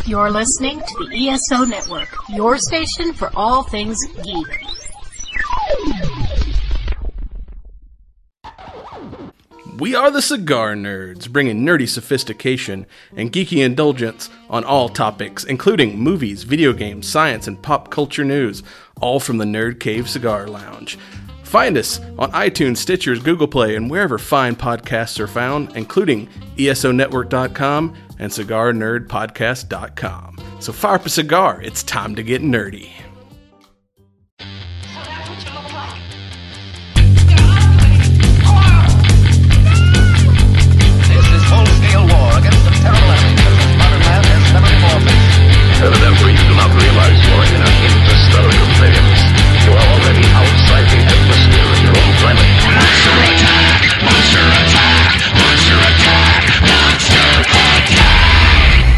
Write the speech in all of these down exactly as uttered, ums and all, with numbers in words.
You're listening to the E S O Network, your station for all things geek. We are the Cigar Nerds, bringing nerdy sophistication and geeky indulgence on all topics, including movies, video games, science, and pop culture news, all from the Nerd Cave Cigar Lounge. Find us on iTunes, Stitchers, Google Play, and wherever fine podcasts are found, including E S O network dot com and cigar nerd podcast dot com. So fire up a cigar, it's time to get nerdy. Evidently, you do not realize you are in an interstellar conveyance. You are already outside the atmosphere of your own planet. Monster attack! Monster attack! Monster attack! Monster attack!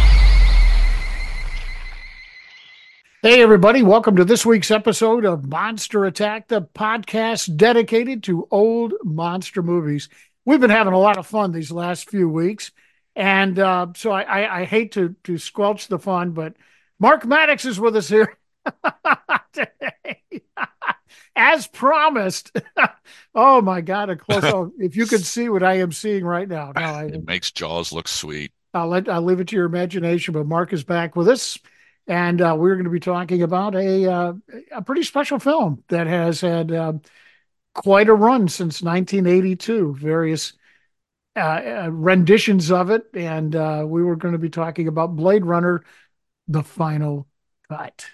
Hey, everybody. Welcome to this week's episode of Monster Attack, the podcast dedicated to old monster movies. We've been having a lot of fun these last few weeks. And uh, so I, I, I hate to to squelch the fun, but Mark Maddox is with us here today, as promised. Oh my God! A close up. If you could see what I am seeing right now, no, I, it makes Jaws look sweet. I'll let I'll leave it to your imagination. But Mark is back with us, and uh, we're going to be talking about a uh, a pretty special film that has had uh, quite a run since nineteen eighty-two. Various Uh, uh, renditions of it, and uh, we were going to be talking about Blade Runner, the final cut.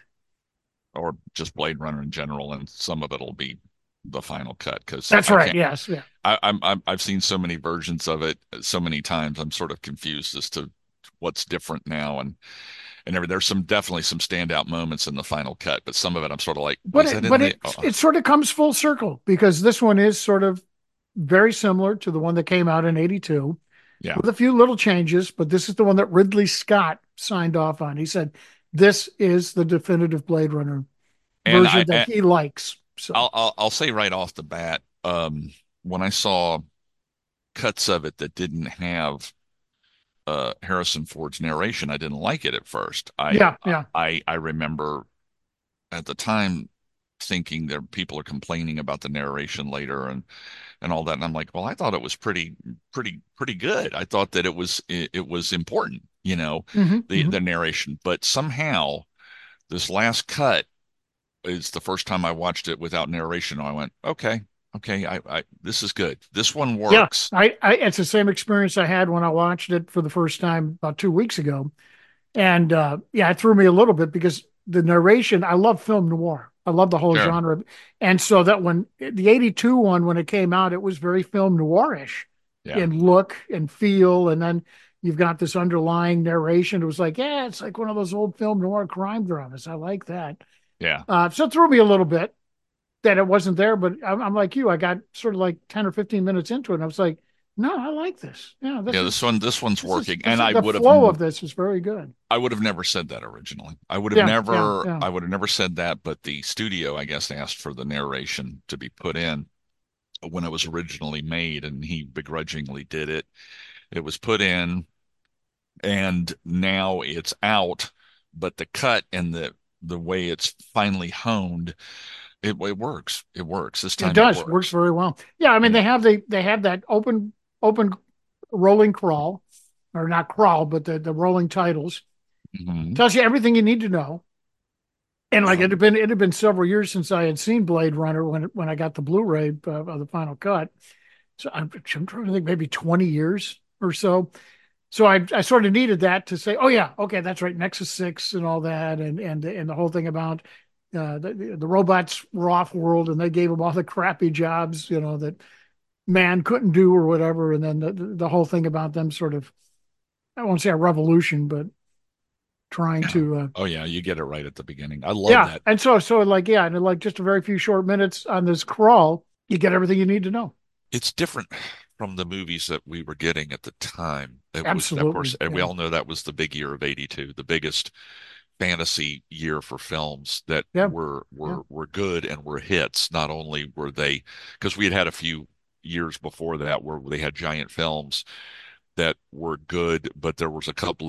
Or just Blade Runner in general, and some of it will be the final cut. Because That's I right, yes. Yeah. I, I'm, I'm, I've seen so many versions of it so many times, I'm sort of confused as to what's different now. And and there, there's some definitely some standout moments in the final cut, but some of it I'm sort of like, but it, but it, oh. it sort of comes full circle, because this one is sort of very similar to the one that came out in eighty-two, yeah, with a few little changes, but this is the one that Ridley Scott signed off on. He said, this is the definitive Blade Runner and version I, that he likes. So I'll, I'll, I'll say right off the bat, um, when I saw cuts of it that didn't have uh, Harrison Ford's narration, I didn't like it at first. I, yeah, yeah. I, I remember at the time thinking that people are complaining about the narration later and and all that, and I'm like, well, I thought it was pretty pretty pretty good. I thought that it was it, it was important, you know, mm-hmm, the mm-hmm. the narration. But somehow this last cut is the first time I watched it without narration. I went, okay, okay, I, I this is good. This one works. Yeah, I, I it's the same experience I had when I watched it for the first time about two weeks ago, and uh, yeah, it threw me a little bit, because the narration. I love film noir. I love the whole sure. genre. And so that when the eighty-two one, when it came out, it was very film noirish yeah. in look and feel. And then you've got this underlying narration. It was like, yeah, it's like one of those old film noir crime dramas. I like that. Yeah. Uh, so it threw me a little bit that it wasn't there, but I'm, I'm like you, I got sort of like ten or fifteen minutes into it. And I was like, no, I like this. Yeah, this yeah. is, this one, this one's this working, is, and is, I the would have flow of this is very good. I would have never said that originally. I would have Yeah, never, yeah, yeah. I would have never said that. But the studio, I guess, asked for the narration to be put in when it was originally made, and he begrudgingly did it. It was put in, and now it's out. But the cut and the the way it's finally honed, it, it works. It works this time. It does it works. works very well. Yeah, I mean, Yeah. they have the they have that open open rolling crawl, or not crawl, but the the rolling titles. Mhm. Tells you everything you need to know. And like Yeah. it had been it had been several years since I had seen Blade Runner when when I got the Blu-ray uh, of the final cut. So I'm, I'm trying to think, maybe twenty years or so. So I I sort of needed that to say, oh yeah, okay, that's right, Nexus Six and all that, and and and the whole thing about uh, the the robots were off world, and they gave them all the crappy jobs, you know, that man couldn't do or whatever, and then the the whole thing about them sort of, I won't say a revolution, but trying to uh, Oh yeah, you get it right at the beginning. I love yeah, that. and so so like yeah, and in like just a very few short minutes on this crawl, you get everything you need to know. It's different from the movies that we were getting at the time. It Absolutely, was, of course, and we yeah. all know that was the big year of eighty-two, the biggest fantasy year for films that Yeah. were were Yeah. were good and were hits. Not only were they, because we had had a few years before that where they had giant films that were good, but there was a couple of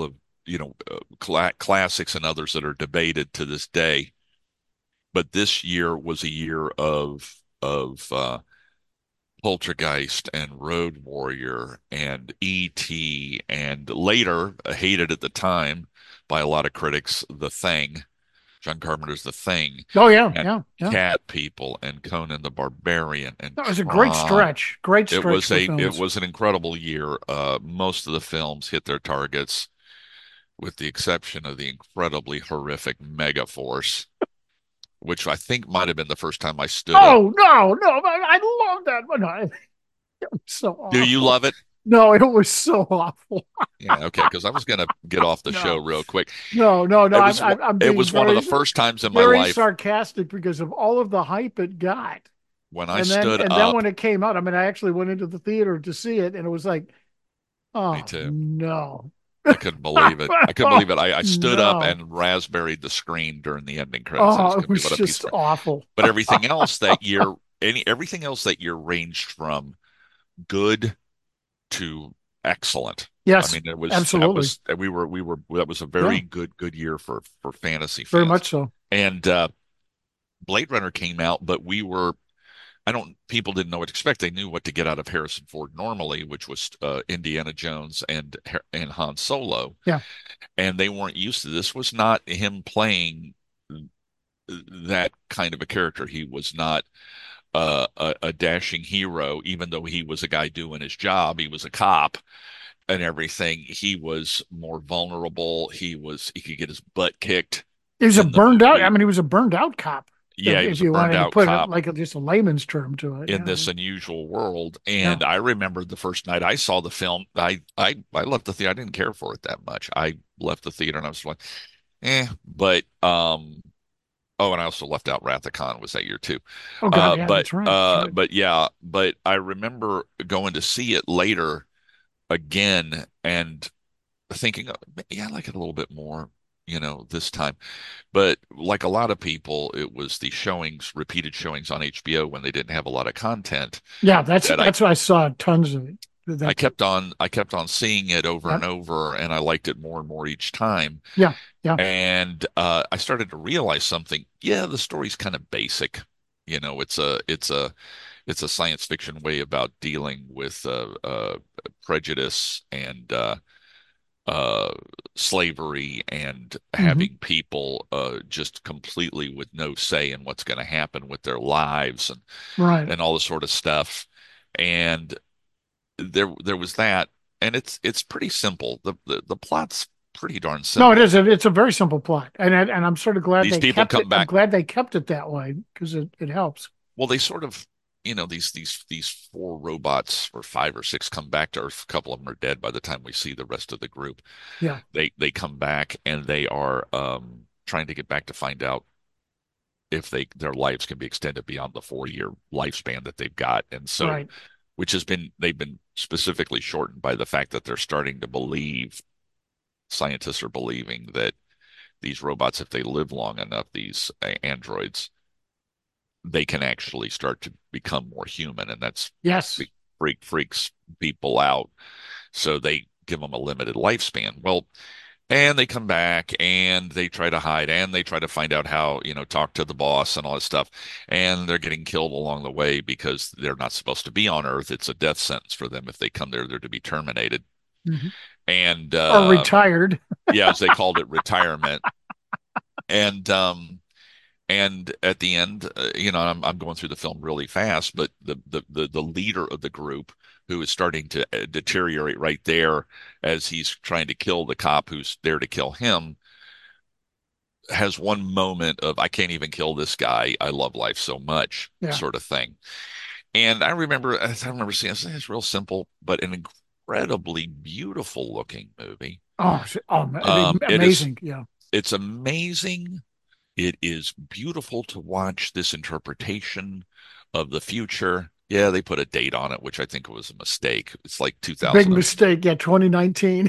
you know, uh, cla classics and others that are debated to this day. But this year was a year of of uh, Poltergeist and Road Warrior and E T and later, uh, hated at the time by a lot of critics, The Thing, John Carpenter's The Thing, Oh yeah, and yeah, yeah. Cat People and Conan the Barbarian and That was a great Tron. stretch. Great It stretch was for a it films. was an incredible year. Uh, most of the films hit their targets, with the exception of the incredibly horrific Megaforce, which I think might have been the first time I stood up. Oh no, no, I, I love that one. I, it was so Do you awful. love it? No, it was so awful. Yeah, okay, because I was gonna get off the show No, real quick. no, no, no. It I'm was I'm, I'm it being was one of very the first times in my very life sarcastic because of all of the hype it got. when I And then stood and then up. when it came out, I mean, I actually went into the theater to see it, and it was like, Me oh too. no, I couldn't believe it. I couldn't believe oh it. I, I stood up no, and raspberried the screen during the ending credits. I oh, just it couldn't believe was what a piece just of. awful. But everything else that year, any everything else that year ranged from good to excellent. I Yes, mean, it was that absolutely, was we were we were that was a yeah, very good good year for for fantasy very fans. much so. And uh, Blade Runner came out, but we were I don't people didn't know what to expect. They knew what to get out of Harrison Ford normally, which was uh, Indiana Jones and and Han Solo, Yeah, and they weren't used to this. Was not him playing that kind of a character. He was not uh, a, a dashing hero, even though he was a guy doing his job. He was a cop and everything. He was more vulnerable. He was he could get his butt kicked he was a in the burned out. I movie. mean, he was a burned out cop. Yeah, If he if was a you burned wanted to out put it cop like a, just a layman's term to it, in yeah, this unusual world. yeah. And I remember the first night I saw the film, I I I left the theater. I didn't care for it that much. I left the theater and I was like, eh. But um, oh, and I also left out Wrath of Khan was that year too. Oh God, Uh, yeah, but that's right. That's uh, right. but yeah, but I remember going to see it later again and thinking, "Oh, yeah, I like it a little bit more, you know, this time." But like a lot of people, it was the showings, repeated showings on H B O when they didn't have a lot of content Yeah, that's that I that's what I saw tons of it. I That's kept on I kept on seeing it over yeah, and over, and I liked it more and more each time. yeah, yeah. And uh, I started to realize something. Yeah, the story's kind of basic. You know, it's a it's a it's a science fiction way about dealing with uh, uh, prejudice and uh, uh, slavery and Hmm. having people uh, just completely with no say in what's going to happen with their lives and Right. and all this sort of stuff. And there there was that, and it's it's pretty simple. The the, the plot's pretty darn No, it simple. is. It's a very simple plot, and I- and I'm sort of glad These they people kept it. come I'm back. glad they kept it that way because it it helps. Well, they sort of, you know, these these these four robots or five or six come back to Earth. A couple of them are dead by the time we see the rest of the group. Yeah. They they come back and they are um, trying to get back to find out if they their lives can be extended beyond the four year lifespan that they've got. And so, Right. which has been they've been specifically shortened by the fact that they're starting to believe scientists are believing that these robots, if they live long enough, these androids, they can actually start to become more human, and that's Yes. freak freaks people out. So they give them a limited lifespan. Well, and they come back and they try to hide and they try to find out how, you know, talk to the boss and all that stuff. And they're getting killed along the way because they're not supposed to be on Earth. It's a death sentence for them. If they come there, they're to be terminated. Hmm. And Or uh, retired. yeah, as they called it, retirement. And um, and at the end, uh, you know, I'm I'm going through the film really fast, but the the the, the leader of the group, who is starting to uh, deteriorate right there as he's trying to kill the cop who's there to kill him, has one moment of "I can't even kill this guy. I love life so much," Yeah. sort of thing. And I remember I remember seeing this. It's real simple, but an incredibly beautiful looking movie. Oh, oh, I mean, Um, it is amazing. Yeah. it's amazing. It is beautiful to watch this interpretation of the future. Yeah, they put a date on it, which I think was a mistake. It's like Big two thousand. mistake. Yeah. twenty nineteen.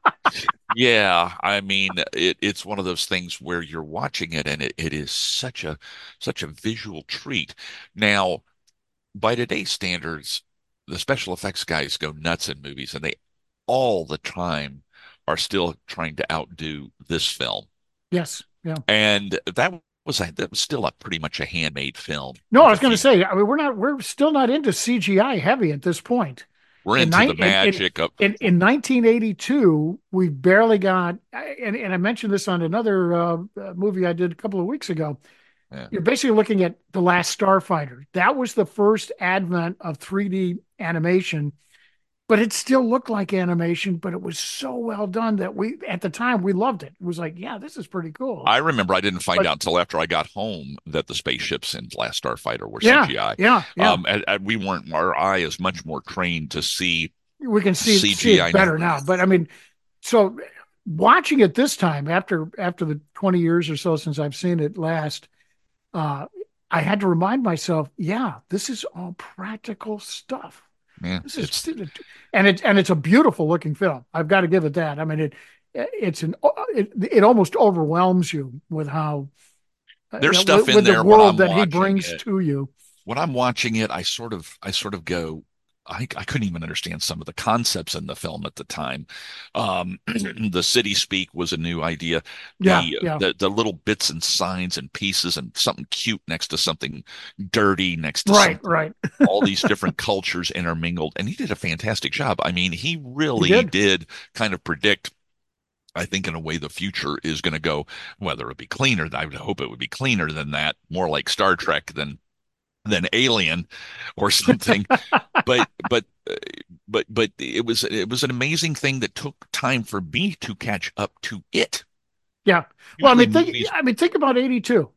Yeah, I mean, it, it's one of those things where you're watching it and it, it is such a such a visual treat. Now, by today's standards, the special effects guys go nuts in movies and they all the time are still trying to outdo this film. Yes. Yeah. And that was a, that was still a pretty much a handmade film. No, I with was a going to few- say, I mean, we're not, we're still not into C G I heavy at this point. We're In, into the nine- in, in, magic of in, in nineteen eighty-two, we barely got, and, and I mentioned this on another uh, uh, movie I did a couple of weeks ago. yeah. You're basically looking at The Last Starfighter. That was the first advent of three D animation, but it still looked like animation, but it was so well done that we, at the time, we loved it. It was like, yeah, this is pretty cool. I remember I didn't find But- out until after I got home that the spaceships in Last Starfighter were yeah, C G I. yeah, yeah. Um, and, and we weren't, our eye is much more trained to see. We can see, C G I see it better now. now. But I mean, so watching it this time after after the twenty years or so since I've seen it last, uh, I had to remind myself, yeah, this is all practical stuff. Yeah, This is it's, and it and it's a beautiful looking film. I've got to give it that. I mean, it it's an it it almost overwhelms you with how uh, There's you know, stuff with, in with there the when world I'm that he watching brings it. to you. when I'm watching it, I sort of, I sort of go, I, I couldn't even understand some of the concepts in the film at the time. Um, the city speak was a new idea. Yeah, the, yeah. the the little bits and signs and pieces and something cute next to something dirty next to Right, something. right. All these different cultures intermingled, and he did a fantastic job. I mean, he really He did. did kind of predict. I think in a way the future is going to go, whether it be cleaner. I would hope it would be cleaner than that, more like Star Trek than than Alien or something. but but uh, but but it was it was an amazing thing that took time for me to catch up to it. Yeah. Well, I Usually mean, think, movies- I mean, think about eighty-two.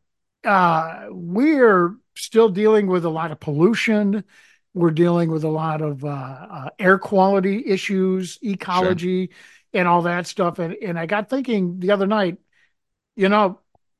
Uh, we're still dealing with a lot of pollution. We're dealing with a lot of uh, uh, air quality issues, ecology, and all that stuff. And and I got thinking the other night, you know,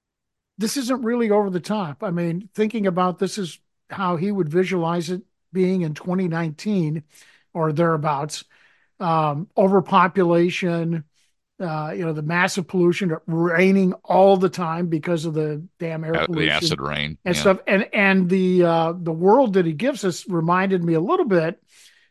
this isn't really over the top. I mean, thinking about this is how he would visualize it being in twenty nineteen or thereabouts. Um, overpopulation, uh, you know, the massive pollution, raining all the time because of the damn air uh, pollution the acid rain and yeah. stuff. And and the uh, the world that he gives us reminded me a little bit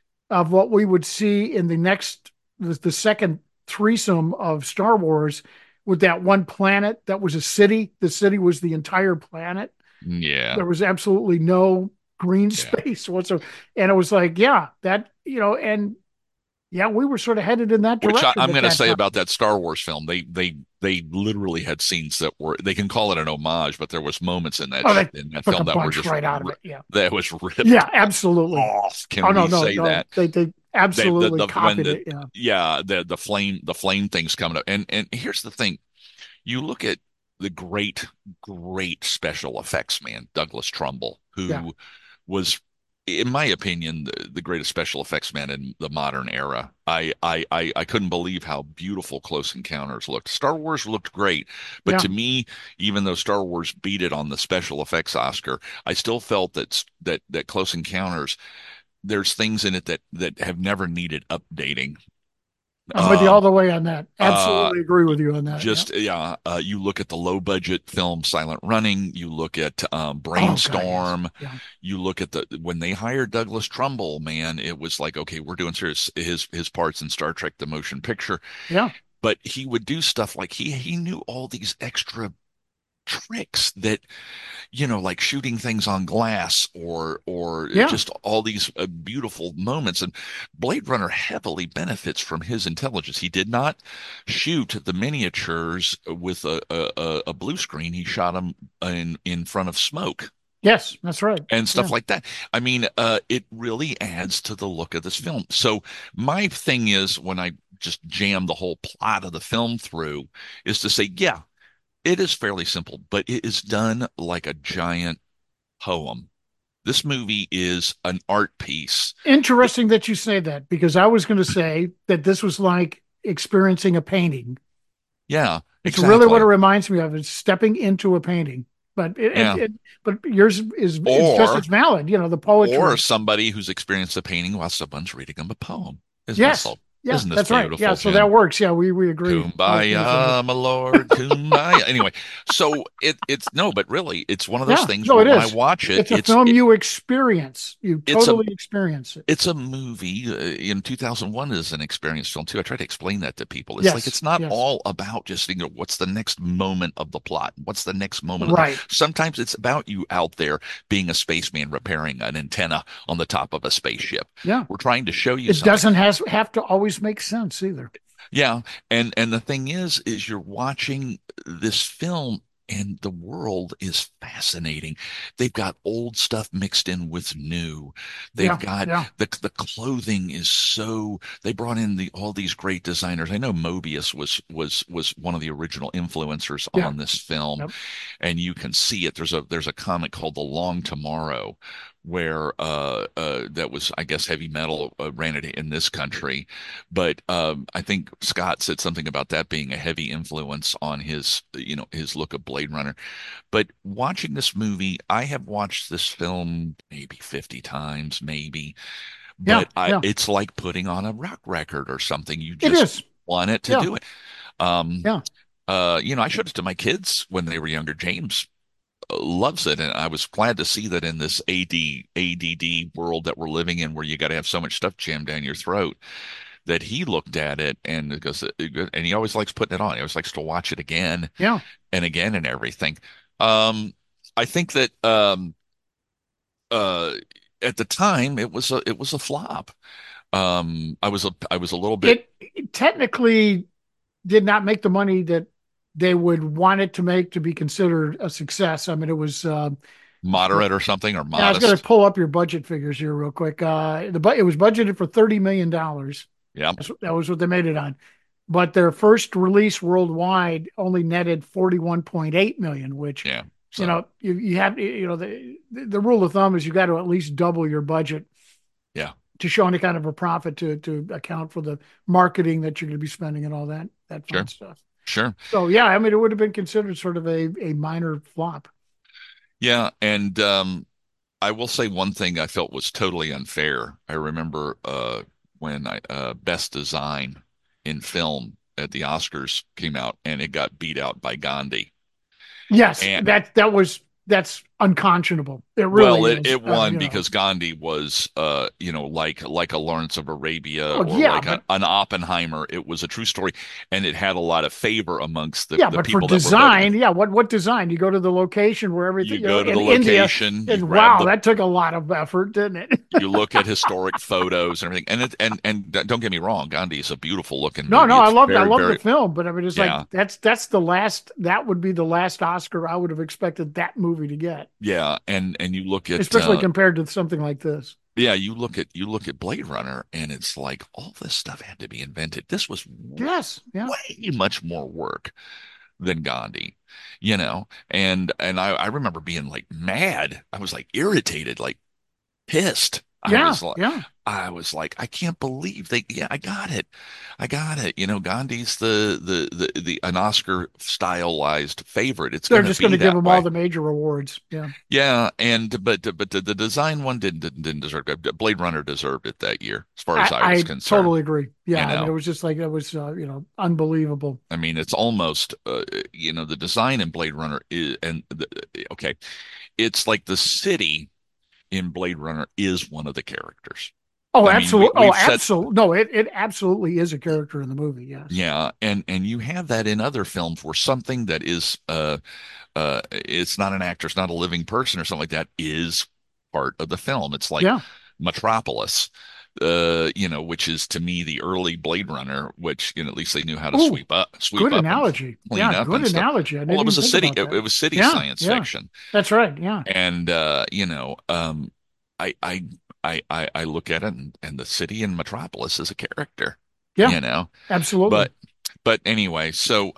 of what we would see in the next the, the second threesome of Star Wars with that one planet that was a city. The city was the entire planet. Yeah. There was absolutely no green Yeah. space whatsoever. And it was like, yeah, that, you know, and yeah, we were sort of headed in that Which direction. I, I'm at going to that say time. about that Star Wars film, they they they literally had scenes that were, they can call it an homage, but there was moments in that Oh, they in that took film a that were bunch just right out of ri- it. Yeah. that was ripped Yeah, absolutely. off. Can Oh, no, we no, say no. that? They, they absolutely the- when copied the- it. Yeah. Yeah, the the flame the flame thing's coming up. And and here's the thing. You look at the great, great special effects man, Douglas Trumbull, who Yeah. was, in my opinion, the, the greatest special effects man in the modern era. I, I I I couldn't believe how beautiful Close Encounters looked. Star Wars looked great, but Yeah. to me, even though Star Wars beat it on the special effects Oscar, I still felt that that that Close Encounters, there's things in it that that have never needed updating. I'm with you Um, all the way on that. Absolutely agree with you on that. Just yeah, uh, you look at the low budget film Silent Running, you look at um, yeah. Oh, God, Brainstorm, yes. Yeah. you look at the when they hired Douglas Trumbull, man, it was like, okay, we're doing serious his his parts in Star Trek the Motion Picture, Yeah. but he would do stuff like he he knew all these extra tricks that, you know, like shooting things on glass or or Yeah. just all these uh, beautiful moments. And Blade Runner heavily benefits from his intelligence. He did not shoot the miniatures with a a, a- a blue screen. He shot them in in front of smoke Yes, that's right. and stuff Yeah. like that. I mean, uh, it really adds to the look of this film. So my thing is, when I just jam the whole plot of the film through, is to say, yeah, it is fairly simple, but it is done like a giant poem. This movie is an art piece. Interesting that you say that because I was going to say that this was like experiencing a painting. Yeah, It's exactly. really what it reminds me of. It's stepping into a painting. But it, Yeah. it, it but yours is, is Or- just as valid. You know, the poetry. Or somebody who's experienced a painting while someone's reading them a poem is Yes. also Yeah, Isn't this that's right. Yeah, beautiful, so that Jim? works. Yeah, we we agree. Both of us on this. Kumbaya, my lord, kumbaya. Anyway, so it it's no, but really, it's one of those Yeah, things no, where it when I is. watch it, It's a it's film it, you experience. You it's a totally experience it. it's a movie uh, in two thousand one is an experience film too. I try to explain that to people. It's like Yes, it's not yes. all about just you know what's the next moment of the plot, what's the next moment of the. Right. Sometimes it's about you out there being a spaceman repairing an antenna on the top of a spaceship. Yeah. We're trying to show you It something. doesn't has have to always make sense either. Yeah, and and the thing is, is you're watching this film. And the world is fascinating. They've got old stuff mixed in with new. They've Yeah, got yeah. the the clothing is so they brought in the all these great designers. I know Mobius was was was one of the original influencers Yeah. on this film, Yep. and you can see it. There's a there's a comic called The Long Tomorrow where uh, uh, that was, I guess, heavy metal uh, ran it in this country. But um, I think Scott said something about that being a heavy influence on his, you know, his look of Blade Runner. But watching this movie, I have watched this film maybe fifty times, maybe. Yeah, But I, yeah. it's like putting on a rock record or something. You It just is. want it to Yeah, do it. Um, yeah. uh, you know, I showed it to my kids when they were younger. James loves it, and I was glad to see that in this A D A D D world that we're living in, where you got to have so much stuff jammed down your throat, that he looked at it and goes, and he always likes putting it on. He always likes to watch it again Yeah. and again and everything. Um, I think that um, uh, at the time it was a it was a flop. Um, I was a I was a little bit It, it technically did not make the money that they would want it to make to be considered a success. I mean, it was uh, moderate or something or yeah, I was going to modest. pull up your budget figures here real quick. Uh, the bu- it was budgeted for thirty million dollars. Yeah, That's, that was what they made it on. But their first release worldwide only netted forty-one point eight million, which, yeah. you So know, you, you have, you know, the, the rule of thumb is you got to at least double your budget yeah, to show any kind of a profit to, to account for the marketing that you're going to be spending and all that, that fun sure, stuff. sure. So yeah, I mean, it would have been considered sort of a, a minor flop. Yeah, and um, I will say one thing I felt was totally unfair. I remember uh, when I, uh, Best Design in Film at the Oscars came out, and it got beat out by Gandhi. Yes, And that, that was, that's unconscionable. It really well, it, is. it Uh, won you know, because Gandhi was, uh, you know, like like a Lawrence of Arabia oh or yeah, like a, but an Oppenheimer. It was a true story, and it had a lot of favor amongst the, yeah, the but for people that were voting. design, yeah, what, what design? You go to the location where everything, You you know, go to the in India, location, you and grab wow, the that took a lot of effort, didn't it? you look at historic photos and everything, and it and and don't get me wrong, Gandhi is a beautiful looking No, movie. no, I It's love I very love the very film, but I mean, it's like yeah that's that's the last that would be the last Oscar I would have expected that movie to get, yeah, and and you look at especially uh, compared to something like this. yeah, you look at you look at Blade Runner, and it's like all this stuff had to be invented. This was Yes, yeah, way much more work than Gandhi, you know, and and I I remember being like mad. I was like irritated, like pissed. I yeah, was like, yeah. I was like, I can't believe they, yeah, I got it. I got it. You know, Gandhi's the, the, the, the, an Oscar stylized favorite. It's They're going to just going be to give that them all way. the major awards. Yeah, Yeah. And, but, but the, the design one didn't, didn't, didn't deserve it. Blade Runner deserved it that year, as far as I, I was I concerned. totally agree. You Yeah, I mean, it know, was just like it was, uh, you know, unbelievable. I mean, it's almost, uh, you know, the design in Blade Runner is, and the, okay, it's like the city in Blade Runner is one of the characters. Oh, I mean, we, absolutely. Oh, we've said absolutely. No, it it absolutely is a character in the movie. Yes. yeah, and and you have that in other films where something that is uh uh it's not an actor, it's not a living person or something like that is part of the film. It's like Yeah. Metropolis, uh, you know, which is to me the early Blade Runner, which you know at least they knew how to Oh, sweep up, sweep good up and analogy. clean Yeah, up good and stuff. analogy. I Well, didn't it even was a think city, about it, that. it was city Yeah, science yeah. fiction, That's right. Yeah. and uh, you know, um, I I I I I look at it and, and the city in Metropolis is a character, Yeah, you know. absolutely. But but anyway, so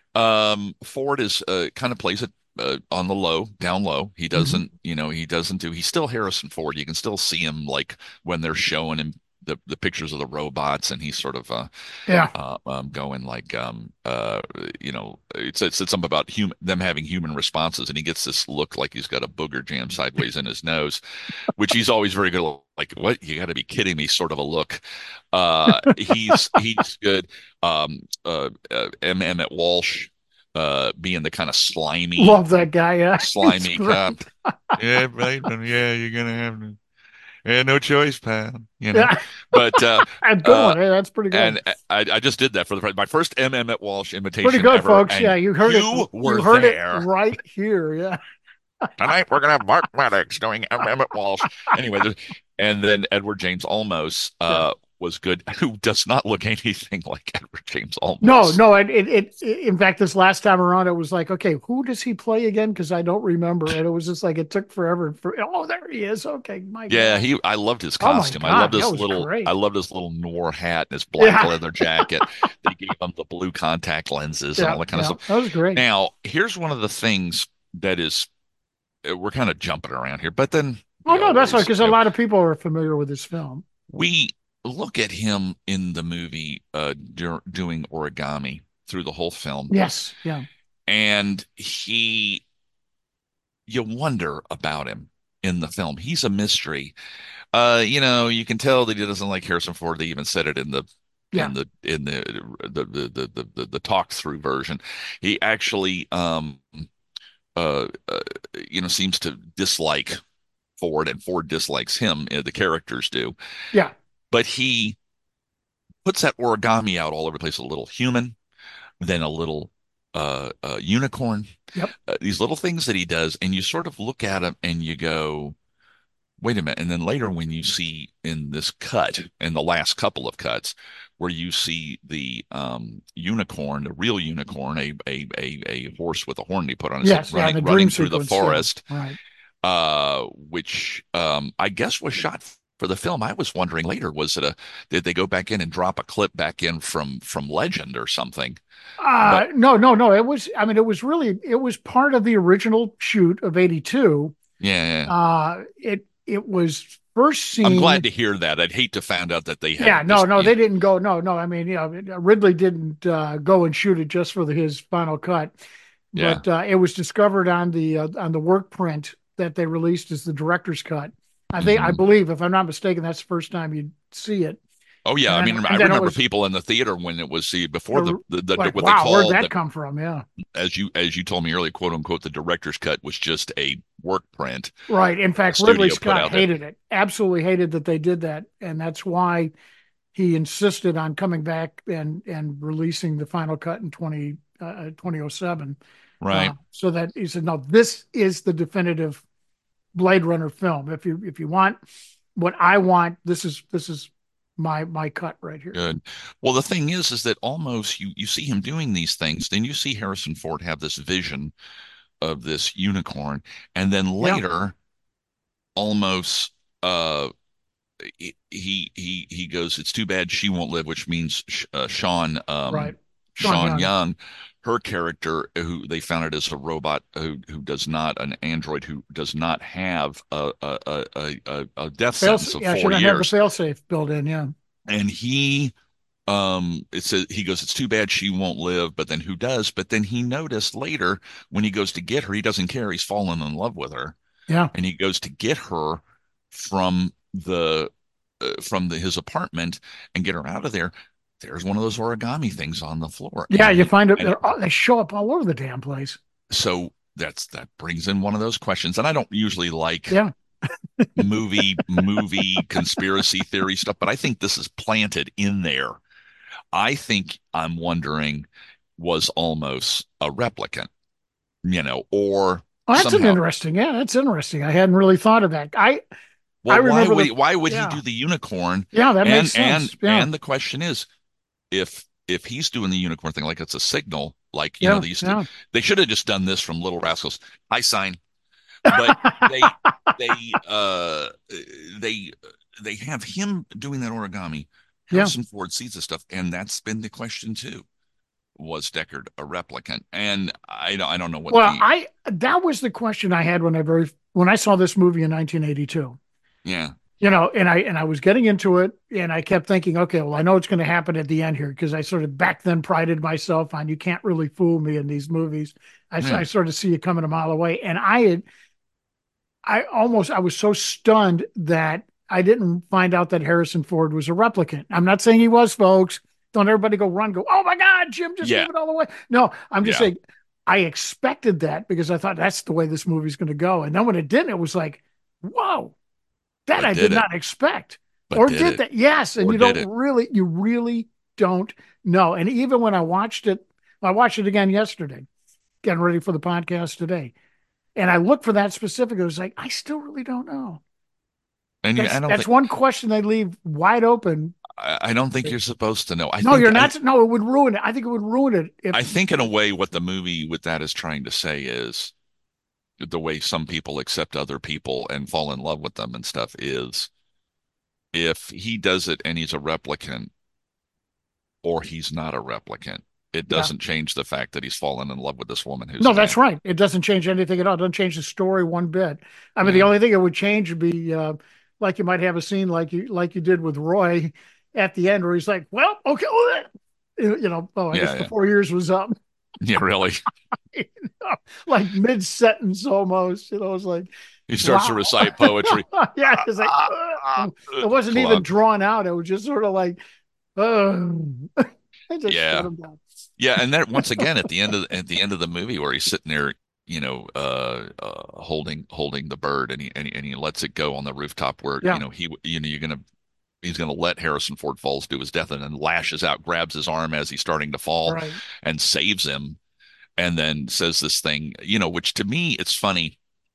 um Ford is uh kind of plays it uh, on the low, down low. He Mhm. doesn't, you know, he doesn't do he's still Harrison Ford. You can still see him like when they're showing him the the pictures of the robots, and he's sort of uh, Yeah. uh um, going like um uh you know it said, said something about human them having human responses, and he gets this look like he's got a booger jam sideways in his nose, which he's always very good at, like, what, you got to be kidding me, sort of a look. Uh, he's he's good. Um, uh, uh, M. Emmett Walsh, uh, being the kind of slimy, Love that guy. Yeah. It's slimy great. cop. Yeah, right. Yeah, you're gonna have to. Yeah, no choice, pal. You know. Yeah. But uh, A good uh, one. Hey, that's pretty good. and I, I just did that for the my first M. Emmett Walsh Pretty imitation good, ever, folks. and Yeah, you heard it. you were You heard it there. right here. Yeah. Tonight we're gonna have Mark Maddox doing M. Emmett Walsh. Anyway, the- and then Edward James Olmos Yeah. uh, was good, who does not look anything like Edward James No, Olmos. no, it, it, it, in fact, this last time around, it was like, okay, who does he play again? Because I don't remember. And it was just like, it took forever. For, oh, there he is. Okay, my Yeah, God. he. I loved his Oh my costume. I God, loved his that was little. great. I loved his little Noir hat and his black Yeah. leather jacket. They gave him the blue contact lenses and Yeah, all that kind yeah, of stuff. that was great. Now, here's one of the things that is, uh, we're kind of jumping around here, but then Oh, we no, that's right, always, because you a know, lot of people are familiar with this film. we look at him in the movie uh, do, doing origami through the whole film, Yes, yeah. and he, you wonder about him in the film. He's a mystery. Uh, you know, you can tell that he doesn't like Harrison Ford. They even said it in the Yeah. in the in the the the the the, the, the talk through version. He actually um uh, uh you know seems to dislike Ford, and Ford dislikes him. uh, The characters do, Yeah. but he puts that origami out all over the place. A little human, then a little uh, uh unicorn. Yep. Uh, these little things that he does, and you sort of look at him and you go, wait a minute. And then later, when you see in this cut, in the last couple of cuts, where you see the um, unicorn, the real unicorn, a, a a a horse with a horn he put on his Yes, head, yeah, running, the running dream through the sequence. Yeah. forest, Right. uh, which um, I guess was shot for the film. I was wondering later, was it a, did they go back in and drop a clip back in from from Legend or something? Uh, But no, no, no. It was, I mean, it was really, it was part of the original shoot of eighty-two. yeah, yeah. Uh, it, it was first seen. I'm glad to hear that. I'd hate to find out that they had Yeah, no, just, no, you they know, didn't go. No, no. I mean, you know, Ridley didn't uh, go and shoot it just for the, his final cut, Yeah. but uh, it was discovered on the uh, on the work print that they released as the director's cut. I think, I Mhm. believe, if I'm not mistaken, that's the first time you'd see it. Oh yeah, I And mean, then- I and then it remember was- people in the theater when it was the before the the, the Like, what wow, they where'd call that the, come from? Yeah, as you as you told me earlier, quote unquote, the director's cut was just a work print. right. In fact, studio Ridley put Scott out there. hated it. Absolutely hated that they did that, and that's why he insisted on coming back and and releasing the final cut in twenty, uh, twenty oh seven. Right. Uh, so that he said, no, this is the definitive Blade Runner film. If you if you want what I want, this is this is my my cut right here. Good. Well, the thing is, is that almost you you see him doing these things, then you see Harrison Ford have this vision of this unicorn, and then Yeah. later, almost uh, he he he he goes, it's too bad she won't live, which means uh, Sean um Right. Sean, Sean Young. Young, her character, who they found it as a robot who who does not, an android who does not have a a a a, a death Fail, sentence of yeah, four should have had the years, failsafe built in. Yeah. and he um it says, he goes, it's too bad she won't live, but then who does? But then he noticed later when he goes to get her, he doesn't care, he's fallen in love with her, Yeah. and he goes to get her from the uh, from the his apartment and get her out of there. There's one of those origami things on the floor. Yeah. And You he- find it. and they're- oh, they show up all over the damn place. so that's that brings in one of those questions, and I don't usually like Yeah. movie movie conspiracy theory stuff, but I think this is planted in there. I think I'm wondering, was almost a replicant, you know, or Oh, that's an somehow, interesting. Yeah, that's interesting. I hadn't really thought of that. I well, I why remember would the- he, why would yeah. he do the unicorn? yeah, that and makes sense. and yeah. and the question is, if if he's doing the unicorn thing like it's a signal, like you yeah. know they used to, yeah. they should have just done this from Little Rascals. I sign, but they they uh they they have him doing that origami. Yeah. Harrison Ford sees this stuff, and that's been the question too. Was Deckard a replicant? And I don't I don't know what Well, the, I that was the question I had when I very when I saw this movie in nineteen eighty-two. yeah. You know, and I and I was getting into it, and I kept thinking, okay, well, I know it's going to happen at the end here because I sort of back then prided myself on you can't really fool me in these movies. I, Yeah. I sort of see you coming a mile away, and I had I almost I was so stunned that I didn't find out that Harrison Ford was a replicant. I'm not saying he was, folks. Don't everybody go run, go, oh my God, Jim just Yeah. gave it all away. No, I'm just Yeah. saying I expected that because I thought that's the way this movie's going to go. And then when it didn't, it was like, whoa, that But I did did it? not expect. But Or did did it? that? Yes. And Or you did don't it? really, you really don't know. And even when I watched it, I watched it again yesterday, getting ready for the podcast today. And I looked for that specific. It was like, I still really don't know. And you, That's I don't that's think one question they leave wide open. I, I don't think you're supposed to know. I No, think you're I, not. No, it would ruin it. I think it would ruin it if. I think in a way what the movie with that is trying to say is the way some people accept other people and fall in love with them and stuff is if he does it and he's a replicant or he's not a replicant, it Yeah. doesn't change the fact that he's fallen in love with this woman who's No, a that's man. right. It doesn't change anything at all. It doesn't change the story one bit. I mean, the Yeah. only thing it would change would be uh, like you might have a scene like you like you did with Roy at the end where he's like, "Well, okay, you know, oh, I guess Yeah, the yeah. four years was up." Yeah, really. You know, like mid sentence almost. You know, it's like, He starts to wow. recite poetry. Yeah, it's like Ah, uh, it wasn't even Club. drawn out. It was just sort of like, uh, I just Yeah. shut him down. Yeah, and then once again at the end of at the end of the movie where he's sitting there, you know, uh, uh holding holding the bird and he, and he and he lets it go on the rooftop where, Yeah. you know, he you know you're gonna he's gonna let Harrison Ford falls to his death and then lashes out, grabs his arm as he's starting to fall Right. and saves him and then says this thing, you know, which to me it's funny,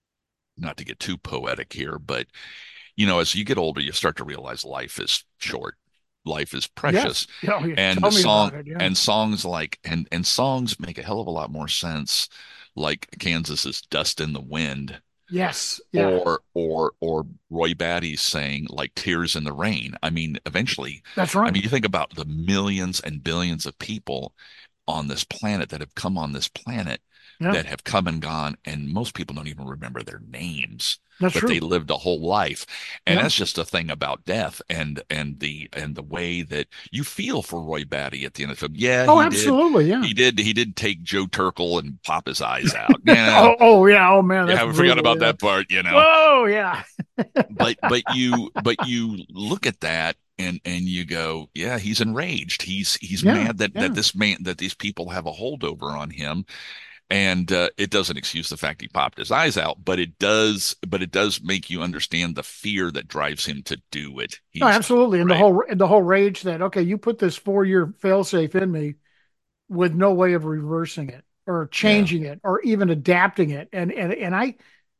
not to get too poetic here, but you know, as you get older, you start to realize life is short. Life is precious. Yes. Oh, yeah. And Tell me song about it. Yeah. and songs like and and songs make a hell of a lot more sense, like Kansas's Dust in the Wind, Yes. Yeah. or or or Roy Batty's saying like Tears in the Rain. I mean, eventually, That's I right. mean, you think about the millions and billions of people on this planet that have come on this planet Yeah. that have come and gone, and most people don't even remember their names, That's but true. they lived a whole life. And Yeah. that's just a thing about death and and the and the way that you feel for Roy Batty at the end of the film. Yeah, Oh, he did. absolutely. Yeah. He did. He did take Joe Turkel and pop his eyes out. Yeah, Oh, oh, yeah. Oh, man. yeah, That's we forgot brutal, about yeah. that part. You know, Whoa. Yeah. but but you but you look at that and and you go, yeah, he's enraged. He's he's Yeah. mad that Yeah. that this man that these people have a holdover on him. And uh, it doesn't excuse the fact he popped his eyes out, but it does. But it does make you understand the fear that drives him to do it. He's No, absolutely. And the right. whole and the whole rage that, okay, you put this four year failsafe in me with no way of reversing it or changing it or even adapting it. And and and I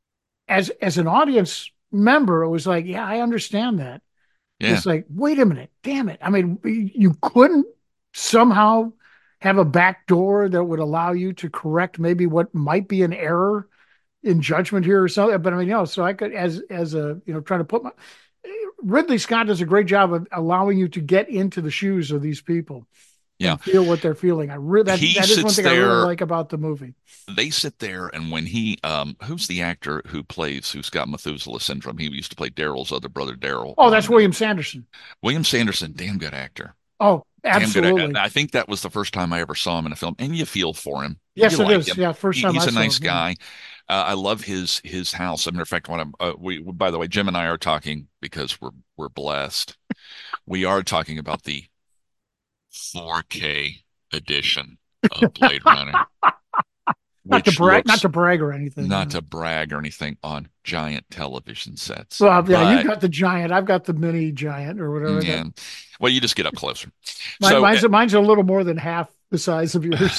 as as an audience member, it was like, yeah, I understand that. Yeah, It's like, wait a minute, damn it. I mean, you couldn't somehow have a back door that would allow you to correct maybe what might be an error in judgment here or something. But I mean, you know, so I could, as as a, you know, trying to put my Ridley Scott does a great job of allowing you to get into the shoes of these people yeah. and feel what they're feeling. I really that, He that is one sits thing I there- really like about the movie. They sit there, and when he, um, who's the actor who plays, who's got Methuselah syndrome? He used to play Daryl's other brother, Daryl. Oh, that's on- William Sanderson. William Sanderson, damn good actor. Oh, Damn good actor. absolutely. I think that was the first time I ever saw him in a film, and you feel for him. Yes, You it like is. him. Yeah, first He- time he's I a saw nice him, yeah. guy. Uh, I love his his house. As a matter of fact, when I'm, uh, we, by the way, Jim and I are talking because we're we're blessed. We are talking about the four K edition of Blade Runner, Not to which brag, looks- not to brag or anything. not yeah. to brag or anything on giant television sets. Well, yeah, But- you've got the giant. I've got the mini giant or whatever. yeah. Well, you just get up closer. Mine, So mine's, uh, mine's a little more than half the size of yours.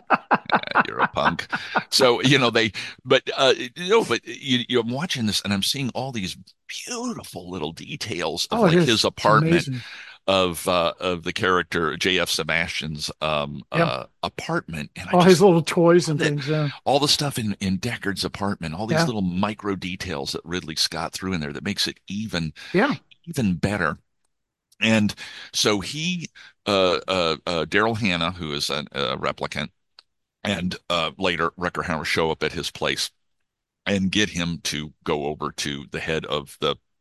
you're a punk. So you know they, but uh, you know, but you, you're watching this, and I'm seeing all these beautiful little details of Oh, it like is. his It's apartment. amazing. Of uh, of the character J F. Sebastian's um, Yep. uh, apartment, and I All just, his little toys and that- things. Yeah. all the stuff in in Deckard's apartment, all these Yeah. little micro details that Ridley Scott threw in there that makes it even Yeah. even better. And so he, uh, uh, uh, Daryl Hannah, who is a, a replicant, and uh, later Rucker Hauer show up at his place and get him to go over to the head of the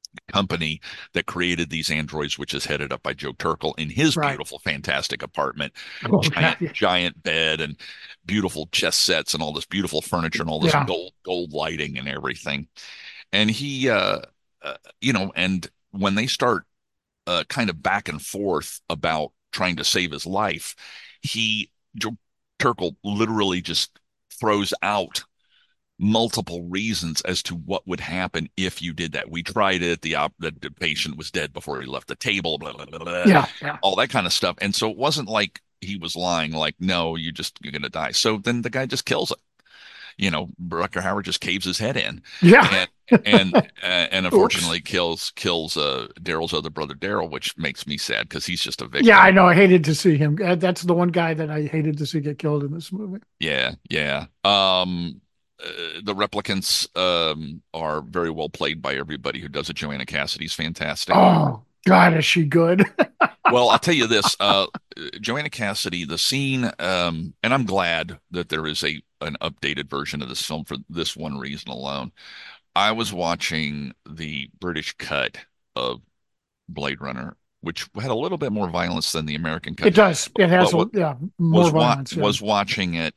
company that created these androids, which is headed up by Joe Turkel in his Right. beautiful, fantastic apartment, Oh, God. giant, giant bed and beautiful chess sets and all this beautiful furniture and all this Yeah. gold, gold lighting and everything. And he, uh, uh, you know, and when they start uh, kind of back and forth about trying to save his life, he, Joe Turkel literally just throws out multiple reasons as to what would happen if you did that. We tried it. The op the, the patient was dead before he left the table, blah, blah, blah, blah, Yeah. Yeah. all that kind of stuff. And so it wasn't like he was lying, like, no, you just, you're going to die. So then the guy just kills it. You know, Rutger Hauer just caves his head in. Yeah. And, and, uh, and Oops. unfortunately kills, kills, uh, Daryl's other brother, Daryl, which makes me sad because he's just a victim. Yeah, I know. I hated to see him. Uh, That's the one guy that I hated to see get killed in this movie. Yeah. Yeah. Um, uh, the replicants um, are very well played by everybody who does it. Joanna Cassidy's fantastic. Oh, God, is she good? Well, I'll tell you this, uh, Joanna Cassidy, the scene, um, and I'm glad that there is a an updated version of this film for this one reason alone. I was watching the British cut of Blade Runner, which had a little bit more violence than the American cut. It does. It has, But what a, yeah, more was wa violence. Yeah. was watching it,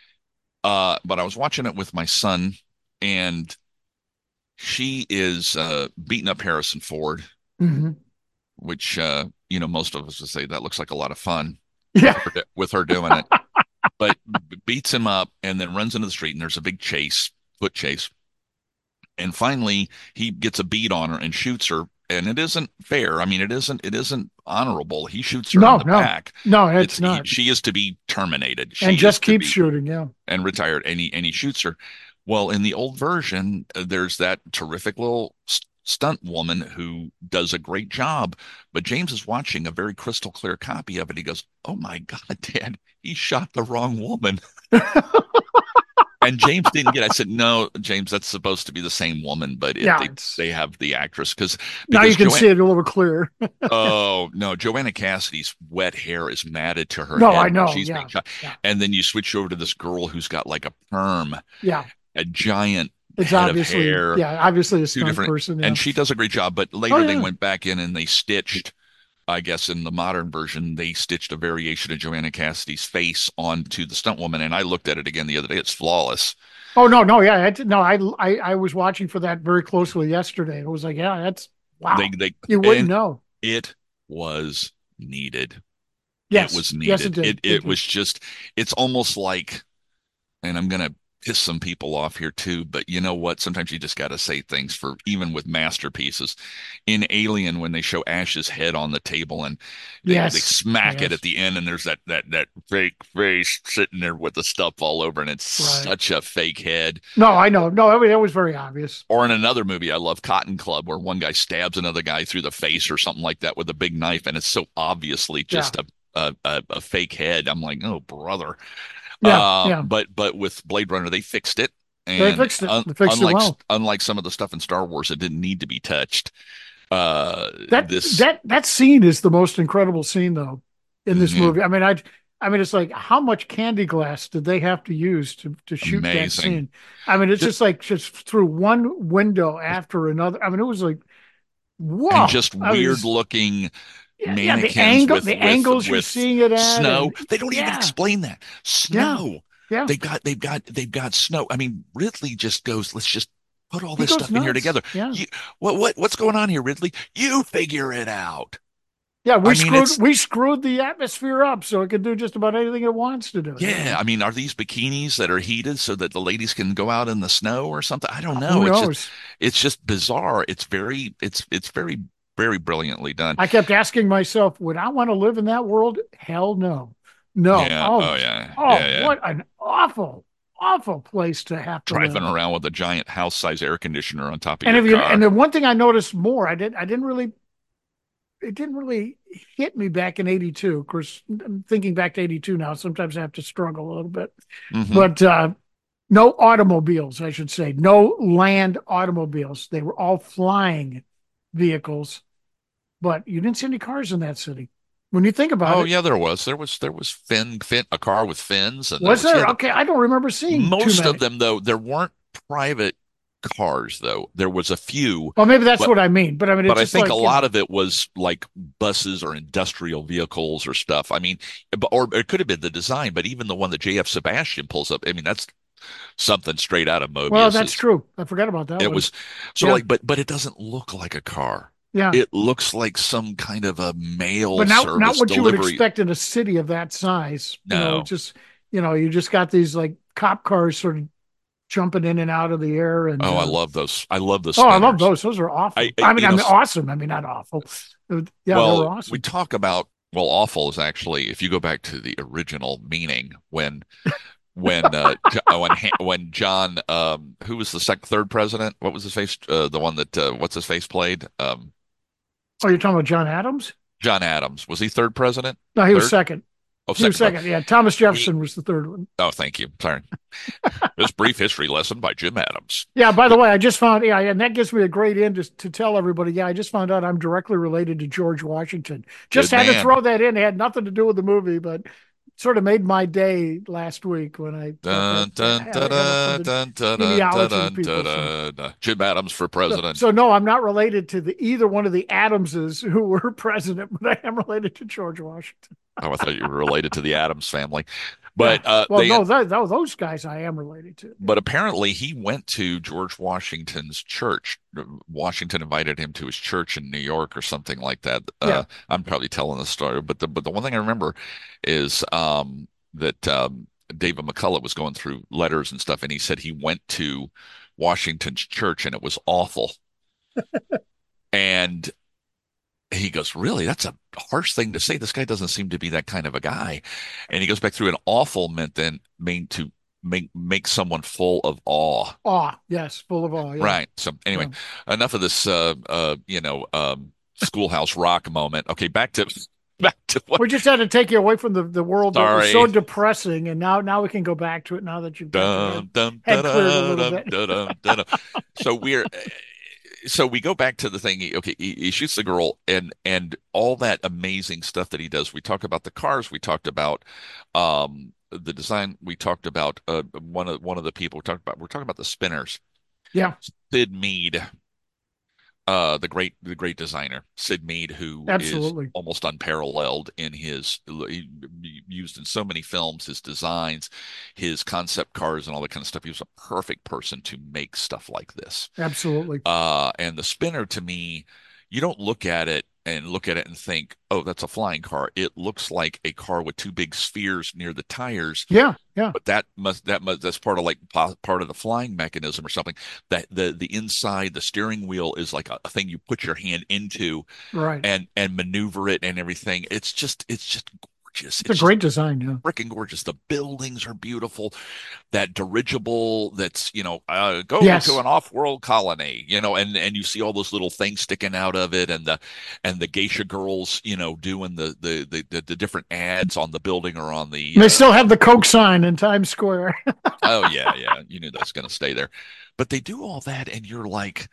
uh, but I was watching it with my son, and she is uh, beating up Harrison Ford, Mhm. which uh, you know, most of us would say that looks like a lot of fun Yeah. with her, with her doing it, but beats him up and then runs into the street, and there's a big chase, foot chase, and finally he gets a beat on her and shoots her, and it isn't fair. I mean, it isn't it isn't honorable. He shoots her No, in the no. back. No, it's, It's not. he, she is to be terminated. She and is just to keeps be shooting. Yeah. and retired, and he and he shoots her. Well, in the old version, uh, there's that terrific little st stunt woman who does a great job. But James is watching a very crystal clear copy of it. He goes, "Oh my God, Dad, he shot the wrong woman." And James didn't get it. I said, "No, James, that's supposed to be the same woman, but it, Yeah, they it's- they have the actress because Now you because can Joanne, see it a little clearer. oh no, Joanna Cassidy's wet hair is matted to her No, head I when know, she's yeah, being shot. yeah. And then you switch over to this girl who's got like a perm, Yeah. a giant It's head of obviously, hair, yeah, obviously a two stunt different, person. Yeah. and she does a great job. But later Oh, they yeah. went back in and they stitched, I guess in the modern version, they stitched a variation of Joanna Cassidy's face onto the stunt woman. And I looked at it again the other day. It's flawless. Oh, no, no, yeah. I did- no, I, I, I was watching for that very closely yesterday. It was like, yeah, that's, wow. They, they, You wouldn't and know. it was needed. Yes. It was Yes, it needed. did. It, It it did. was just, it's almost like, and I'm going to piss some people off here too, but you know what? Sometimes you just got to say things for even with masterpieces. In Alien, when they show Ash's head on the table and they, Yes. they smack it Yes. at the end, and there's that that that fake face sitting there with the stuff all over, and it's Right. such a fake head. No, I know. No, I mean, that was very obvious. Or in another movie, I love Cotton Club, where one guy stabs another guy through the face or something like that with a big knife, and it's so obviously just Yeah. a, a a fake head. I'm like, oh brother. Yeah, Uh, yeah. But but with Blade Runner, they fixed it. They And fixed it. un- They fixed it unlike well. unlike some of the stuff in Star Wars, it didn't need to be touched. Uh, That this that that scene is the most incredible scene though in this Mhm. movie. I mean, I I mean, it's like how much candy glass did they have to use to to shoot that Amazing. scene? I mean, it's Just- just like just through one window after another. I mean, it was like whoa, and just I was- weird looking yeah, yeah, the mannequins angle, with, the with, angles you're with seeing it at, snow. and- They don't even yeah. explain that. Snow. Yeah, They've got they've got they've got snow. I mean, Ridley just goes, let's just put all He this goes stuff in here nuts. together. Yeah. You, what what what's going on here, Ridley? You figure it out. yeah. We I mean, screwed it's- we screwed the atmosphere up so it could do just about anything it wants to do. Yeah, I mean, are these bikinis that are heated so that the ladies can go out in the snow or something? I don't know. Who It's knows? just it's just bizarre. It's very it's it's very very brilliantly done. I kept asking myself, would I want to live in that world? Hell no. No. Yeah. Oh, Oh yeah. oh, Yeah, yeah. what an awful, awful place to have to Driving live. around with a giant house-size air conditioner on top of And your if you car. and the one thing I noticed more, I did I didn't really it didn't really hit me back in eighty-two. Of course, I'm thinking back to eighty-two now. Sometimes I have to struggle a little bit. Mhm. But uh no automobiles, I should say. No land automobiles. They were all flying vehicles. But you didn't see any cars in that city. When you think about Oh it, yeah, there was. There was there was fin fin a car with fins and was there there? yeah, Okay, I don't remember seeing too most many. of them though, there weren't private cars, though. There was a few, Well, maybe that's but what I mean. But I mean, but it's I just think a like, you lot know, of it was like buses or industrial vehicles or stuff. I mean, but- or it could have been the design, but even the one that J F. Sebastian pulls up, I mean, that's something straight out of well, that's Mobius's. true. I forgot about that It one. was so Yeah. like, but but it doesn't look like a car. Yeah. It looks like some kind of a mail But not not service what you would delivery. expect in a city of that size. You know, No. just you know, you just got these like cop cars sort of jumping in and out of the air, and Oh, I uh, love those. I love the oh, I love spinners. those. Those are I, awful. I I mean, you I know, mean, s- awesome. I mean, not awful. Uh, Yeah, they were well, we awesome. talk about well, awful is actually if you go back to the original meaning when when uh Jo- uh, when Ha- when John um who was the second third president? What was his face? Uh, the one that uh, what's his face played? Um, Oh, you're talking about John Adams? John Adams. Was he third president? No, he was Third? second. Oh, He was second president. second. Yeah, Thomas He. Jefferson was the third one. Oh, thank you. Sorry. This brief history lesson by Jim Adams. Yeah, by the way, I just found, yeah, and that gives me a great in to, to tell everybody, yeah, I just found out I'm directly related to George Washington. Just Good had to man. throw that in. It had nothing to do with the movie, but sort of made my day last week when I got Dun, that, dun, had dun, it, had it from dun, the dun, dun, dun, genealogy dun, people. dun, So, dun, dun. Jim Adams for so, president. so no, I'm not related to the either one of the Adamses who were president, but I am related to George Washington. Oh, I thought you were related to the Adams family. Yeah. But uh, Well, they no, th- th- those guys I am related to. but apparently he went to George Washington's church. Washington invited him to his church in New York or something like that. Yeah. Uh, I'm probably telling the story, but the but the one thing I remember is um, that um, David McCullough was going through letters and stuff, and he said he went to Washington's church and it was awful. And he goes, really? That's a harsh thing to say. This guy doesn't seem to be that kind of a guy. And he goes back through an awful meant then mean to make make someone full of awe. Awe, yes, full of awe. Yeah. Right. So anyway, Yeah. enough of this uh uh you know um Schoolhouse Rock moment. Okay, back to back to what We just had to take you away from the, the world that was so sorry. depressing, and now now we can go back to it now that you've got your head, Dun, dun, head dun, cleared a dun, little dun, bit. dun, dun, dun, dun. So we're so we go back to the thing. He, okay, he, he shoots the girl, and and all that amazing stuff that he does. We talked about the cars. We talked about um the design. We talked about uh one of one of the people. We talked about we're talking about the spinners. Yeah, Sid Mead, uh, the great the great designer Sid Mead, who is absolutely. almost unparalleled in his he, used in so many films, his designs, his concept cars, and all that kind of stuff. He was a perfect person to make stuff like this. Absolutely. Uh, and the spinner to me, you don't look at it and look at it and think, oh, that's a flying car. It looks like a car with two big spheres near the tires, Yeah, yeah, but that must that must that's part of like part of the flying mechanism or something. That the the inside, the steering wheel is like a, a thing you put your hand into right. and and maneuver it and everything. It's just it's just gorgeous. It's a It's just great design. Yeah, freaking gorgeous. The buildings are beautiful. That dirigible that's, you know, uh, go yes, to an off-world colony, you know, and and you see all those little things sticking out of it, and the and the geisha girls, you know, doing the the the, the, the different ads on the building or on the they uh, still have the Coke sign in Times Square. oh yeah, yeah, you knew that's going to stay there. But they do all that and you're like,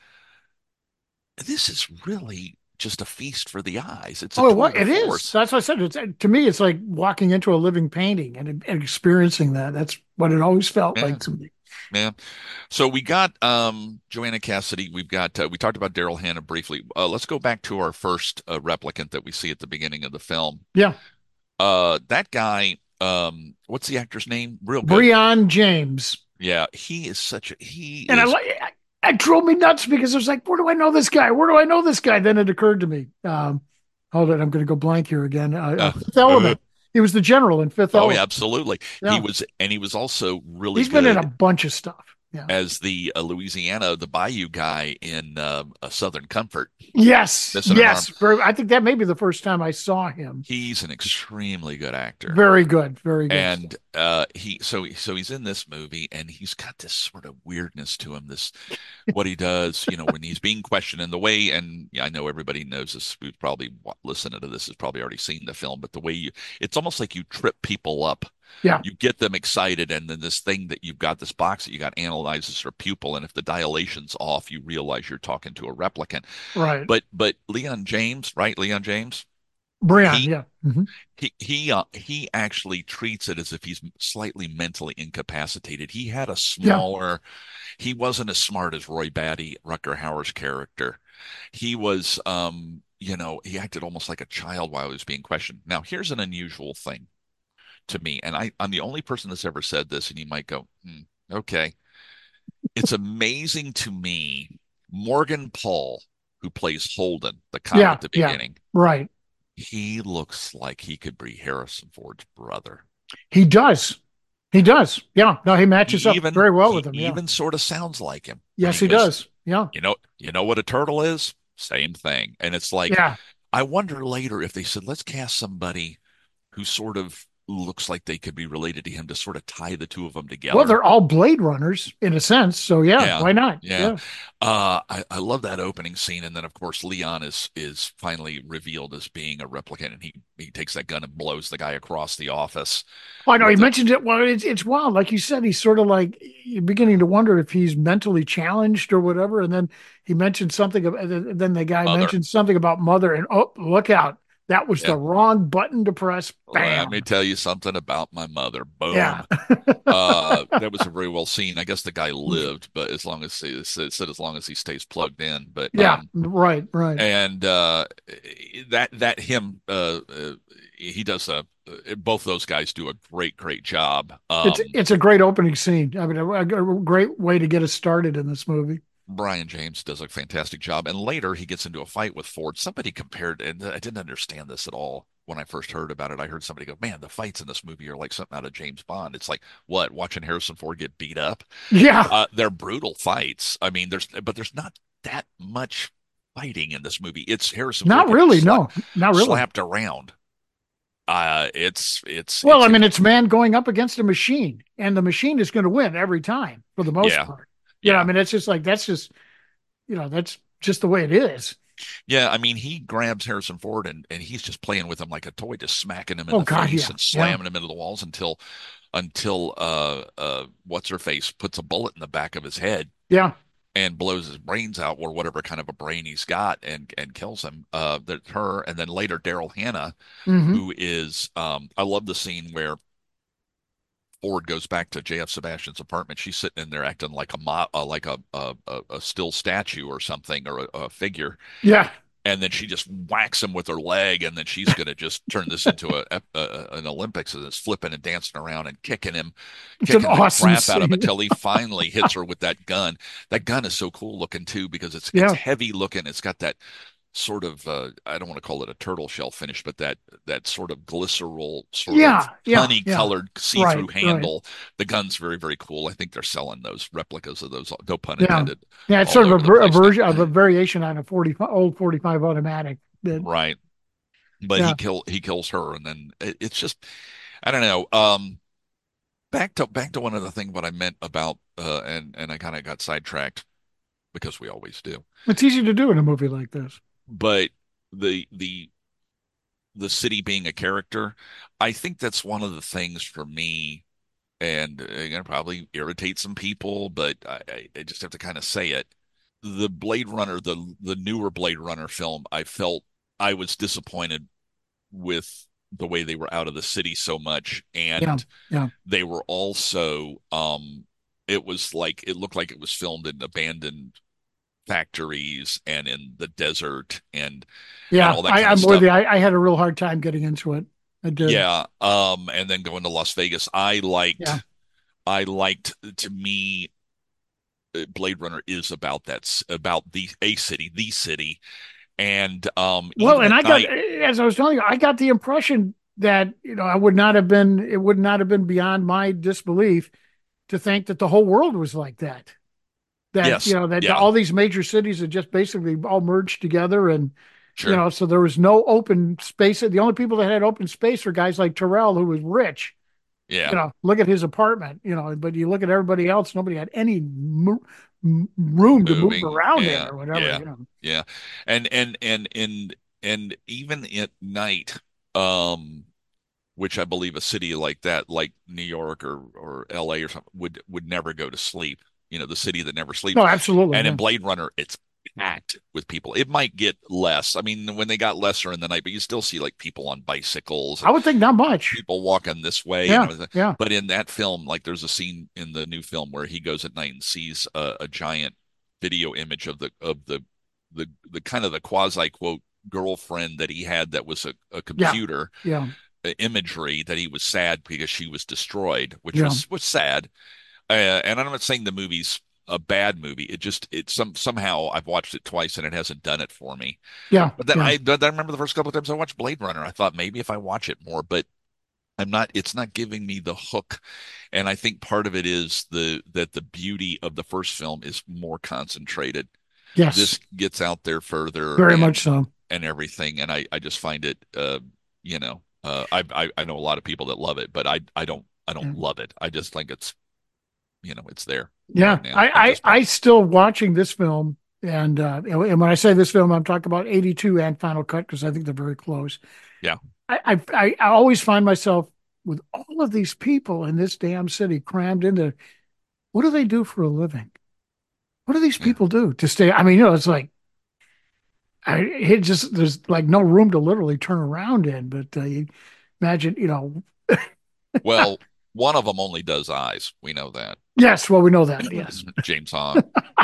this is really just a feast for the eyes. It's a Oh, tour what de it is. force. That's what I said. It's to me, it's like walking into a living painting and, and experiencing that. That's what it always felt Yeah. like to me. Yeah. So we got um, Joanna Cassidy. We've got uh, we talked about Daryl Hannah briefly. Uh, let's go back to our first uh, replicant that we see at the beginning of the film. Yeah, Uh, that guy. Um, what's the actor's name? Real good. Breon James. Yeah, he is such a he And I is. like it drove me nuts because I was like, where do I know this guy? Where do I know this guy? Then it occurred to me. Um, hold it, I'm going to go blank here again. Uh, uh, Uh, Fifth Element. He was the general in Fifth oh Element. yeah, absolutely. He Yeah. was, and he was also really He's been in good a bunch of stuff. Yeah. as the uh, Louisiana, the Bayou guy in uh, a Southern Comfort. Yes. Missing an Yes. arm. Very, I think that may be the first time I saw him. He's an extremely good actor. Very good. Very good. And uh, he so so he's in this movie, and he's got this sort of weirdness to him. This what he does, you know, when he's being questioned, and the way. And yeah, I know everybody knows this. Who's probably wa- listening to this has probably already seen the film, but the way you, it's almost like you trip people up. Yeah. You get them excited, and then this thing that you've got, this box that you got analyzes their pupil, and if the dilation's off, you realize you're talking to a replicant. Right. But but Leon James, right? Leon James. Brian, He yeah. Mhm. he he uh, he actually treats it as if he's slightly mentally incapacitated. He had a Yeah. smaller. He wasn't as smart as Roy Batty, Rutger Hauer's character. He was, um, you know, he acted almost like a child while he was being questioned. Now, here's an unusual thing to me, and I, I'm the only person that's ever said this, and you might go, hmm, okay. It's amazing to me, Morgan Paul, who plays Holden, the cop Yeah. at the Yeah. beginning, Right. he looks like he could be Harrison Ford's brother. He does. He does. Yeah. No, he He matches up even very well he with him. Yeah. even sort of sounds like him. I Yes, mean, he because does. Yeah. you know, you know what a turtle is? Same thing. And it's like, Yeah. I wonder later if they said, let's cast somebody who sort of looks like they could be related to him to sort of tie the two of them Well, together. they're all Blade Runners in a sense. So yeah, Yeah, why not? yeah. Yeah. Uh, I, I love that opening scene, and then of course Leon is is finally revealed as being a replicant, and he he takes that gun and blows the guy across the office I know he with it. mentioned it. Well, it's it's wild. Like you said, he's sort of like you're beginning to wonder if he's mentally challenged or whatever. And then he mentioned something. Of, and then the guy Mother. mentioned something about mother. And oh, look out! That was Yeah. the wrong button to press. Let me Bam. tell you something about my mother. Yeah. Boom. Uh, that was a very well seen. I guess the guy lived, but as long as he it said as long as he stays plugged in. But Yeah. um, Right. Right. and uh, that that him uh, uh, he does a both those guys do a great great job. It's Um, it's a great opening scene. I mean, a, a great way to get us started in this movie. Brian James does a fantastic job, and later he gets into a fight with Ford. Somebody compared, and I didn't understand this at all when I first heard about it. I heard somebody go, "Man, the fights in this movie are like something out of James Bond." It's like what watching Harrison Ford get beat up. Yeah. Uh, they're brutal fights. I mean, there's but there's not that much fighting in this movie. It's Harrison Not Ford getting really. slap, No. Not really. slapped around. Uh, it's it's Well, it's I mean, it's man going up against a machine, and the machine is going to win every time for the most yeah part. You know, I yeah. mean, it's just like that's just you know that's just the way it is. Yeah, I mean, he grabs Harrison Ford and, and he's just playing with him like a toy, just smacking him in Oh the God, face yeah, and yeah, slamming him into the walls until until uh uh what's her face puts a bullet in the back of his head yeah. and blows his brains out or whatever kind of a brain he's got and and kills him. Uh, that her and then later Daryl Hannah, Hmm. who is um I love the scene where Ford goes back to J F. Sebastian's apartment. She's sitting in there acting like a mo uh, like a, a a a still statue or something or a, a figure, Yeah. and then she just whacks him with her leg, and then she's going to just turn this into a, a an Olympics, and is flipping and dancing around and kicking him, It's an kicking the awesome crap out of him scene. until he finally hits her with that gun. That gun is so cool looking too because it's it's Yeah, heavy looking. It's got that sort of uh, I don't want to call it a turtle shell finish, but that that sort of glycerol, sort of yeah, yeah, honey yeah. colored see-through Right, right. handle. The gun's very very cool. I think they're selling those replicas of those, no pun Yeah, intended, yeah. It's all sort of a, over the ver- a place now. version of a variation on a forty old forty-five automatic. That Right. But he yeah, kill he kills her, and then it, it's just I don't know. Um, back to back to one other thing. What I meant about uh, and and I kind of got sidetracked because we always do. it's easy to do in a movie like this. But the the the city being a character, I think that's one of the things for me, and again, probably irritate some people, but I, I I just have to kind of say it. The Blade Runner, the the newer Blade Runner film, I felt I was disappointed with the way they were out of the city so much, Yeah, and yeah, they were also um it was like it looked like it was filmed in abandoned factories and in the desert and and yeah. all that I, kind of I'm with stuff. you. I, I had a real hard time getting into it. I did. Yeah, um and then going to Las Vegas. I Yeah. liked I liked to me uh, Blade Runner is about that s- about the a city, the city, and um Well, even and at I got, night. as I was telling you, I got the impression that, you know, I would not have been, it would not have been beyond my disbelief to think that the whole world was like that. That, you Yes, know, that yeah, all these major cities had just basically all merged together. And, you sure, know, so there was no open space. The only people that had open space were guys like Terrell, who was rich. You yeah. know, look at his apartment, you know, but you look at everybody else, nobody had any mo- m- room to move Moving, around in yeah, or whatever, yeah, you know. yeah, and and and and and even at night, um, which I believe a city like that, like New York or or L A or something, would would never go to sleep. You know, the city that never sleeps. No, absolutely. And in Yeah. Blade Runner, it's packed with people. It might get less. I mean, when they got lesser in the night, but you still see like people on bicycles I and would think not much. people walking this way and Yeah, everything. yeah, But in that film, like there's a scene in the new film where he goes at night and sees a, a giant video image of the of the the the kind of the quasi quote girlfriend that he had that was a, a yeah, computer yeah, uh, imagery that he was sad because she was destroyed, which yeah, was was sad. Uh, and I'm not saying the movie's a bad movie. It just it some somehow I've watched it twice and it hasn't done it for me. yeah, But then yeah. I, I remember the first couple of times I watched Blade Runner, I thought maybe if I watch it more, but I'm not, it's not giving me the hook. And I think part of it is the that the beauty of the first film is more concentrated. Yes, This gets out there further very and much so. and everything. And I, I just find it uh, you know, uh I, I I know a lot of people that love it, but I I don't I Yeah. don't love it. I just think it's you know, it's there Yeah, right now I, at I, this I point. still watching this film, and uh, and when I say this film, I'm talking about eighty-two and Final Cut because I think they're very close. Yeah. I, I, I always find myself with all of these people in this damn city crammed into. What do they do for a living? What do these Yeah. people do to stay? I mean, you know, it's like I it just there's like no room to literally turn around in. But uh, you imagine, you know, Well, one of them only does eyes. We know that. yes, well, we know that. Yes, James Hahn.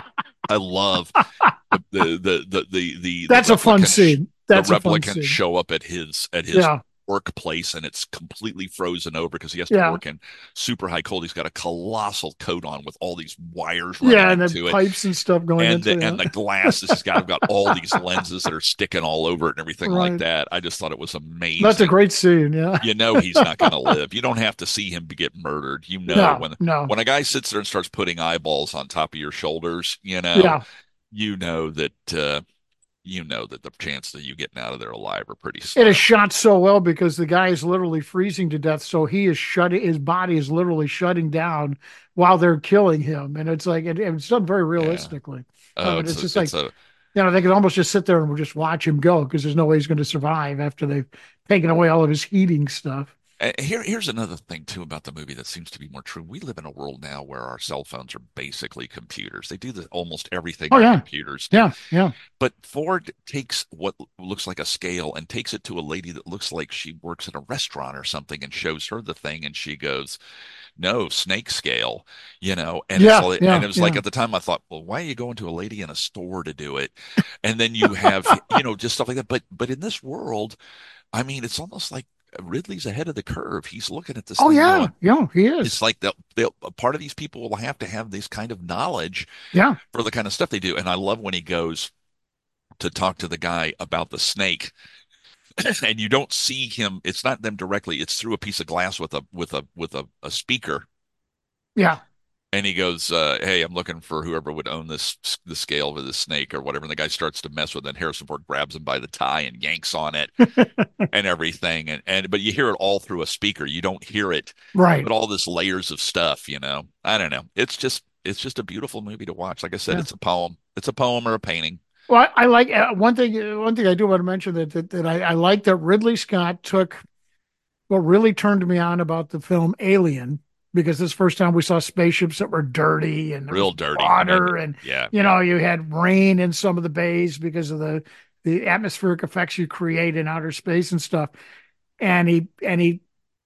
I love the the the the the the, the that's a fun replicants scene. the That's a fun replicants scene. show up at his at his Yeah, workplace and it's completely frozen over because he has to yeah. work in super high cold. He's got a colossal coat on with all these wires running Yeah, and the into it. pipes and stuff going And into the and it. the glasses has got got all these lenses that are sticking all over it and everything like Right. that. I just thought it was That's a amazing. great scene. Yeah. You know he's not going to live. You don't have to see him get murdered. You know No, when no. when a guy sits there and starts putting eyeballs on top of your shoulders, you know, Yeah. you know that uh, you know that the chances of you getting out of there alive are pretty It slim. is shot so well because the guy is literally freezing to death. So he is shutting, his body is literally shutting down while they're killing him. And it's like, it, it's done very Yeah. realistically. I Oh, mean, it's it's a just like, it's a you know, they could almost just sit there and just watch him go because there's no way he's going to survive after they've taken away all of his heating stuff. Uh, Here, here's another thing too about the movie that seems to be more true. We live in a world now where our cell phones are basically computers. They do the, almost everything Oh, our yeah. computers do. Yeah. Yeah. But Ford takes what looks like a scale and takes it to a lady that looks like she works at a restaurant or something and shows her the thing and she goes, "No, snake scale," you know. And it's Yeah. all, and Yeah. it was like Yeah. at the time I thought, well, why are you going to a lady in a store to do it? And then you have, you know, just stuff like that. But but in this world, I mean, it's almost like Ridley's ahead of the curve. He's looking at this Oh, thing yeah. going, Yeah. He it's is. like they'll, they'll, a part of these people will have to have this kind of knowledge Yeah. for the kind of stuff they do. And I love when he goes to talk to the guy about the snake and you don't see him. It's not them directly. It's through a piece of glass with a, with a, with a, a speaker. Yeah. And he goes, uh, "Hey, I'm looking for whoever would own this the scale of this snake or whatever." And the guy starts to mess with it. And Harrison Ford grabs him by the tie and yanks on it and everything. And and but you hear it all through a speaker. You don't hear it, Right. but all this layers of stuff. You know, I don't know. It's just it's just a beautiful movie to watch. Like I said, Yeah. it's a poem. It's a poem or a painting. Well, I, I like uh, one thing. uh, One thing I do want to mention that that, that I, I like that Ridley Scott took what really turned me on about the film Alien because this first time we saw spaceships that were dirty and there Real was dirty. I mean, water and yeah, you yeah, know you had rain in some of the bays because of the the atmospheric effects you create in outer space and stuff. And he and he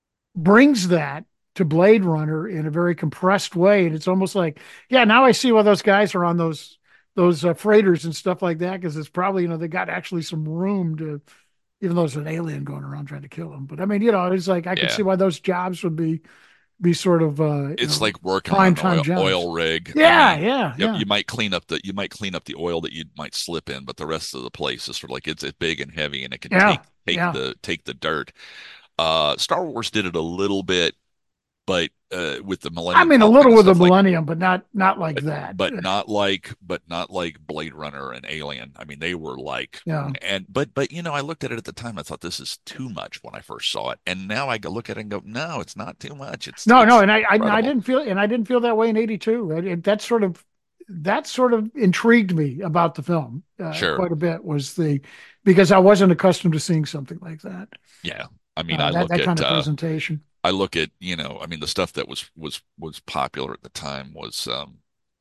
brings that to Blade Runner in a very compressed way, and it's almost like, yeah, now I see why those guys are on those those uh, freighters and stuff like that because it's probably you know they got actually some room to, even though there's an alien going around trying to kill them. But I mean, you know, it's like I can yeah. see why those jobs would be be sort of uh, you It's know, like working on prime an time oil, jobs. oil rig. I Yeah, mean, yeah, you, yeah, you might clean up the you might clean up the oil that you might slip in, but the rest of the place is sort of like it's, it's big and heavy and it can yeah, take take yeah. the take the dirt. Uh, Star Wars did it a little bit, but uh, with the I Millennium mean, a Falcon little and with the stuff like, Millennium, but not not like but that. but not like but not like Blade Runner and Alien. I mean, they were like, Yeah. and but but you know, I looked at it at the time. I thought this is too much when I first saw it, and now I go look at it and go, no, it's not too much. It's No, no, it's and I, I, I incredible. didn't feel, and I didn't feel that way in eighty-two. It, it- that sort of, that sort of intrigued me about the film uh, Sure, quite a bit. Was the because I wasn't accustomed to seeing something like that. yeah. I mean, Uh, I that look that kind at of uh, presentation. I look at, you know, I mean, the stuff that was was was popular at the time was um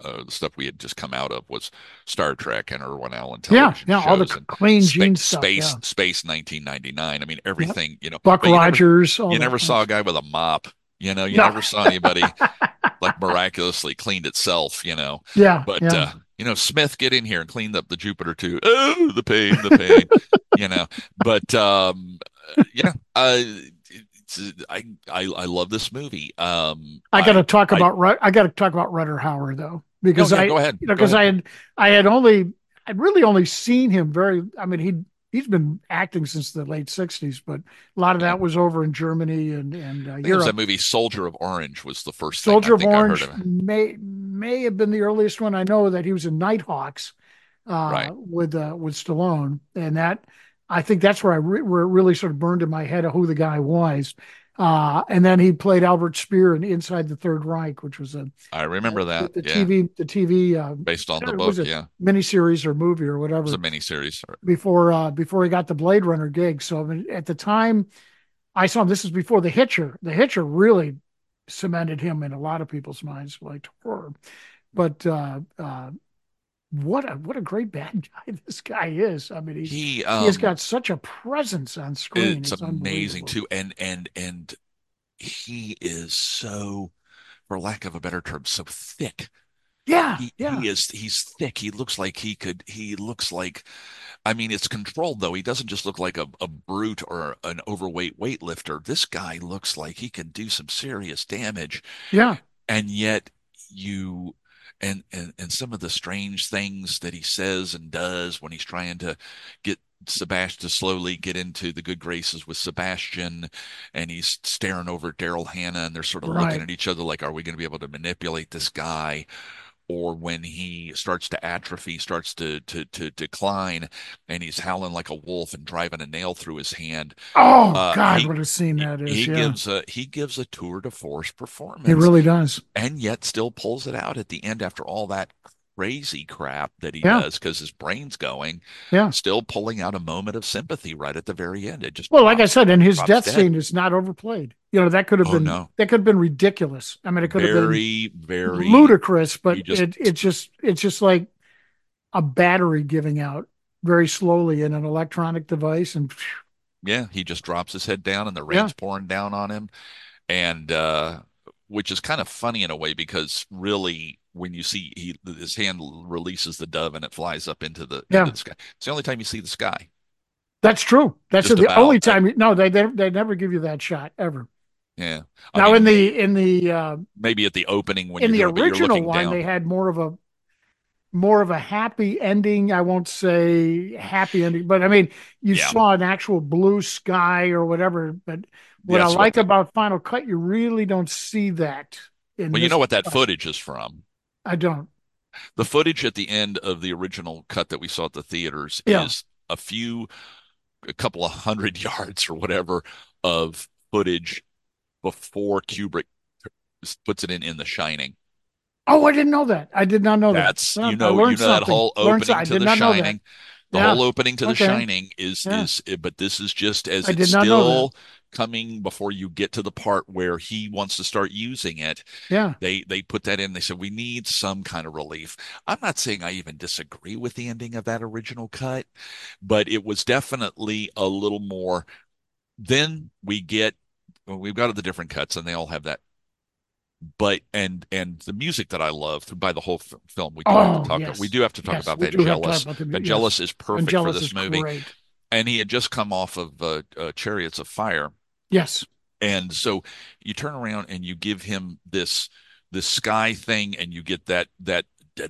uh, the stuff we had just come out of was Star Trek and Irwin Allen Yeah, television yeah, all the shows c- and clean Space jeans stuff. Space Yeah, Space nineteen ninety-nine. I mean, yep. everything, you know, Buck but you never Rogers, all you that never kind of saw a stuff. guy with a mop. You know, you No. never saw anybody like miraculously cleaned itself, you know. Yeah, But yeah. uh, you know, Smith, get in here and cleaned up the Jupiter too. Oh, the pain, the pain, you know. But um, uh, yeah, uh, it's, I I I love this movie. Um, I got to I talk I about Rut- I got to talk about Rutter Hauer though, no, because yeah, I, go ahead, you know, go because ahead. I had I had only I'd really only seen him very. I mean, he he's been acting since the late sixties, but a lot of Yeah, that was over in Germany and and uh, I think it was that Europe. movie Soldier of Orange was the first thing I Soldier of think I heard Orange of. may may have been the earliest one. I know that he was in Nighthawks uh, Right. with uh, with Stallone, and that I think that's where I re- where it really sort of burned in my head of who the guy was. Uh, and then he played Albert Speer in Inside the Third Reich, which was a I uh, remember the, that. the Yeah, T V the T V uh, based on the it was book. a Yeah, it miniseries or movie or was a whatever miniseries. before uh, before he got the Blade Runner gig. So I mean, at the time I saw him, this is before The Hitcher. The Hitcher really cemented him in a lot of people's minds, like horror. But uh, uh, what a what a great bad guy this guy is. I mean, he's He he has um, got such a presence on screen. it's It's amazing unbelievable. too, and and and he is so, for lack of a better term, so thick. Yeah, He yeah, he is he's thick. He looks like he could. He looks like, I mean, it's controlled though. He doesn't just look like a, a brute or an overweight weightlifter. This guy looks like he can do some serious damage, yeah. and yet you and and and some of the strange things that he says and does when he's trying to get Sebastian to slowly get into the good graces with Sebastian, and he's staring over Daryl Hannah, and they're sort of looking Right. at each other like, are we going to be able to manipulate this guy? Or when he starts to atrophy, starts to to to decline, and he's howling like a wolf and driving a nail through his hand. Oh Uh, God, he what a scene that is. he Yeah, gives a he gives a tour de force he performance, really does. and yet still pulls it out at the end after all that crazy crap that he Yeah, does because his brain's going, yeah. still pulling out a moment of sympathy right at the very end. It just Well, like I drops said, and his drops death dead. scene is not overplayed. You know, that could have Oh been no, that could have been ridiculous. I mean, it could have been very very. ludicrous, but You just it it's just it's just like a battery giving out very slowly in an electronic device, and yeah, he just drops his head down and the yeah, rain's pouring down on him. And uh, which is kind of funny in a way because really, when you see he his hand releases the dove and it flies up into the into yeah, the sky, it's the only time you see the sky. that's true. That's Just the only about. Uh, time. You, no, they, they they never give you that shot ever. yeah, I Now in mean, the in the uh, maybe at the opening when in you're the doing, but you're original looking one, down. they had more of a more of a happy ending. I won't say happy ending, but I mean, you Yeah, saw an actual blue sky or whatever. But what I that's what like the. about Final Cut, you really don't see that in Well, you this know what that cut. footage is from. I don't. The footage at the end of the original cut that we saw at the theaters Yeah. is a few, a couple of hundred yards or whatever of footage before Kubrick puts it in in The Shining. Oh, I didn't know that. I did not know that. That's Well, you I know you learned know that something. whole Learned so opening I to did The not know that. Shining, the Yeah. whole opening to The Okay. Shining is Yeah. is but this is just as I it's did not know that. still coming before you get to the part where he wants to start using it. Yeah. They they put that in. They said we need some kind of relief. I'm not saying I even disagree with the ending of that original cut, but it was definitely a little more. Then we get well, we've got the different cuts, and they all have that. But and and the music that I love by the whole f- film, we do have to Oh, talk. We yes. do have to talk Yes. about We do have to talk Vangelis. about the yes. Vangelis is perfect for Vangelis this is movie, great. and he had just come off of uh, uh, Chariots of Fire, Yes. and so you turn around and you give him this this sky thing, and you get that that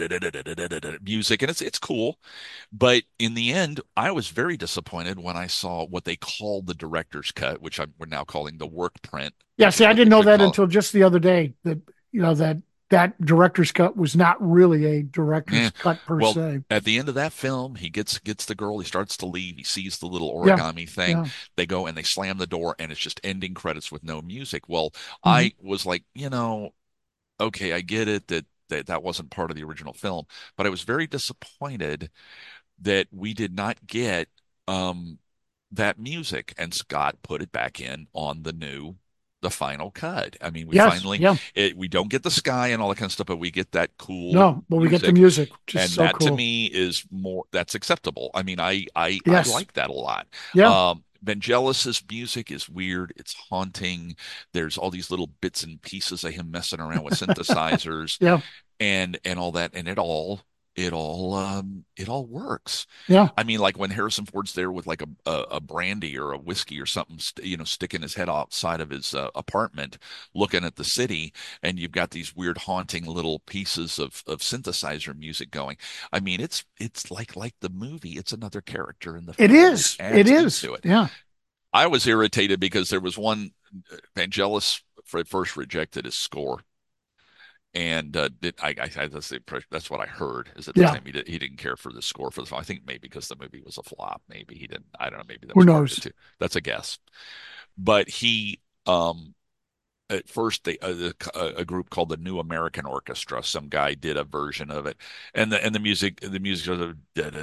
music, and it's it's cool. But in the end, I was very disappointed when I saw what they called the director's cut, which I'm, we're now calling the work print, Yeah. which See, is I what we didn't know should that call it. until just the other day that, you know, that that director's cut was not really a Yeah. director's cut per Well, se. at the end of that film, he gets gets the girl. He starts to leave. He sees the little Yeah. origami thing. Yeah. They go and they slam the door, and it's just ending credits with no music. Well, Hmm. I was like, you know, okay, I get it that that that wasn't part of the original film, but I was very disappointed that we did not get um that music. And Scott put it back in on the new the final cut. I mean, we Yes, finally yeah. it, we don't get the sky and all that kind of stuff, but we get that cool No, but we get the music, music, which is and so that to cool. me is more that's acceptable. I mean, I I I Yes. like that a lot. Yeah. Um, Vangelis's music is weird. It's haunting. There's all these little bits and pieces of him messing around with synthesizers Yeah. and and all that, and it all it all um it all works. Yeah. I mean, like when Harrison Ford's there with like a a, a brandy or a whiskey or something, st you know, sticking his head outside of his uh, apartment, looking at the city, and you've got these weird haunting little pieces of of synthesizer music going. I mean, it's it's like like the movie. It's another character in the It film. It is. It adds is. into it. Yeah. I was irritated because there was one Vangelis first rejected his score. And uh, did, I, I had this impression, that's what I heard is at the Yeah. time he, did, he didn't care for the score for the film. I think maybe because the movie was a flop. Maybe he didn't. I don't know. Maybe that Who was part of it knows? too. That's a guess. But he, um, at first, they, uh, a, a group called the New American Orchestra, some guy did a version of it, and the and the music, the music was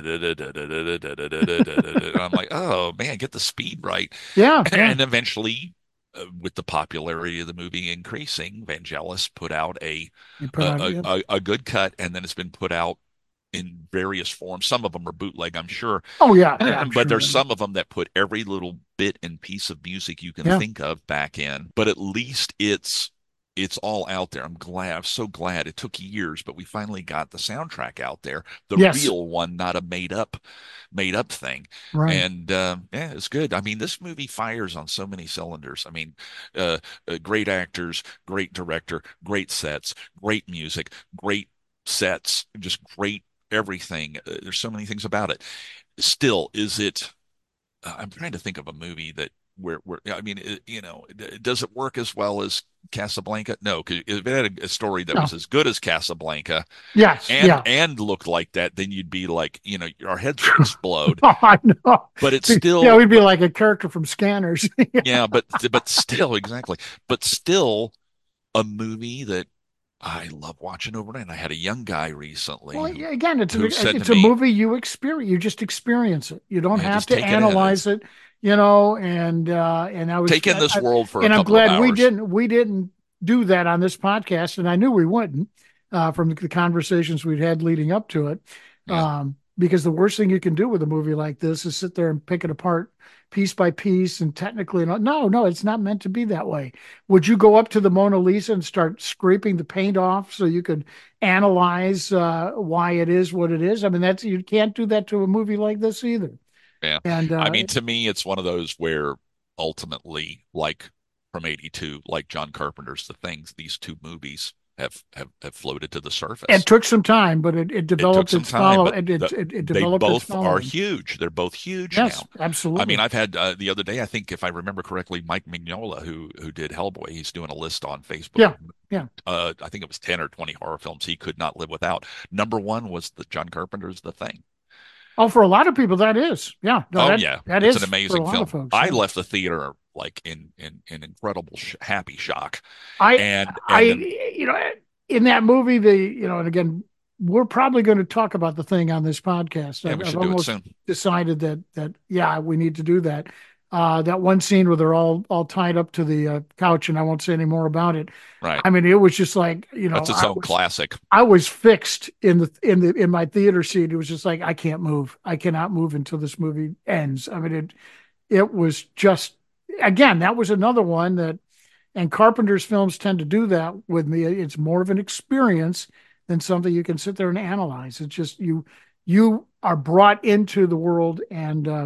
and I'm like, oh man, get the speed right. Yeah. Yeah. And eventually, uh, with the popularity of the movie increasing, Vangelis put out a You put on, a, yeah. a a good cut, and then it's been put out in various forms. Some of them are bootleg, I'm sure, Oh, yeah. Yeah. I'm but sure. there's some of them that put every little bit and piece of music you can Yeah. think of back in. But at least it's it's all out there. I'm glad. I'm so glad. It took years, but we finally got the soundtrack out there, the Yes. real one, not a made up made up thing. Right. And uh, yeah, it's good. I mean, this movie fires on so many cylinders. I mean, uh, uh, great actors, great director, great sets, great music, great sets, just great everything. Uh, there's so many things about it. Still, is it? Uh, I'm trying to think of a movie that where where I mean, it, you know, does it work as well as Casablanca? No, because if it had a, a story that No. was as good as Casablanca Yes. and Yeah. and looked like that, then you'd be like, you know, our heads would explode. Oh, I know. But it's Yeah, still, we'd be like a character from Scanners. yeah, but but still, exactly. But still, a movie that I love watching over and I had a young guy recently Well, who yeah, again, it's a, who said to it's a me, movie you experience. You just experience it. You don't yeah, have just to take it in. analyze It's it, you know. And uh, and I was, take in this I, world for a and I'm couple of glad we hours. didn't we didn't do that on this podcast, and I knew we wouldn't uh, from the conversations we'd had leading up to it. Yeah. Um, because the worst thing you can do with a movie like this is sit there and pick it apart piece by piece and technically no, no, it's not meant to be that way. Would you go up to the Mona Lisa and start scraping the paint off so you could analyze uh, why it is what it is? I mean, that's you can't do that to a movie like this either. Yeah. And I uh, mean, to me, it's one of those where ultimately, like from eighty-two, like John Carpenter's The Things, these two movies have have, have floated to the surface. it took some time, but it, it It took developed some its time, follow. but It, it, the, it, it they developed its both are following. huge. They're both huge Yes, now. absolutely. I mean, I've had uh, the other day, I think if I remember correctly, Mike Mignola, who who did Hellboy, he's doing a list on Facebook. Yeah, yeah. Uh, I think it was ten or twenty horror films he could not live without. Number one was the John Carpenter's The Thing. Oh, for a lot of people, that is. Yeah. No, Oh that, yeah, that it's is an for a amazing lot film. of folks. I Yeah. left the theater like in in in incredible sh happy shock. I, And I, and then, you know, in that movie, the, you know, and again, we're probably going to talk about the thing on this podcast. yeah, I've, we I've should do it almost soon. decided that, that, yeah, we need to do that. Uh, that one scene where they're all, all tied up to the uh, couch, and I won't say any more about it. Right, I mean, it was just like, you know, that's its I own was, classic. I was fixed in the, in the, in my theater seat. It was just like, I can't move. I cannot move until this movie ends. I mean, it, it was just, again, that was another one that, and Carpenter's films tend to do that with me. It's more of an experience than something you can sit there and analyze. It's just you you are brought into the world and uh,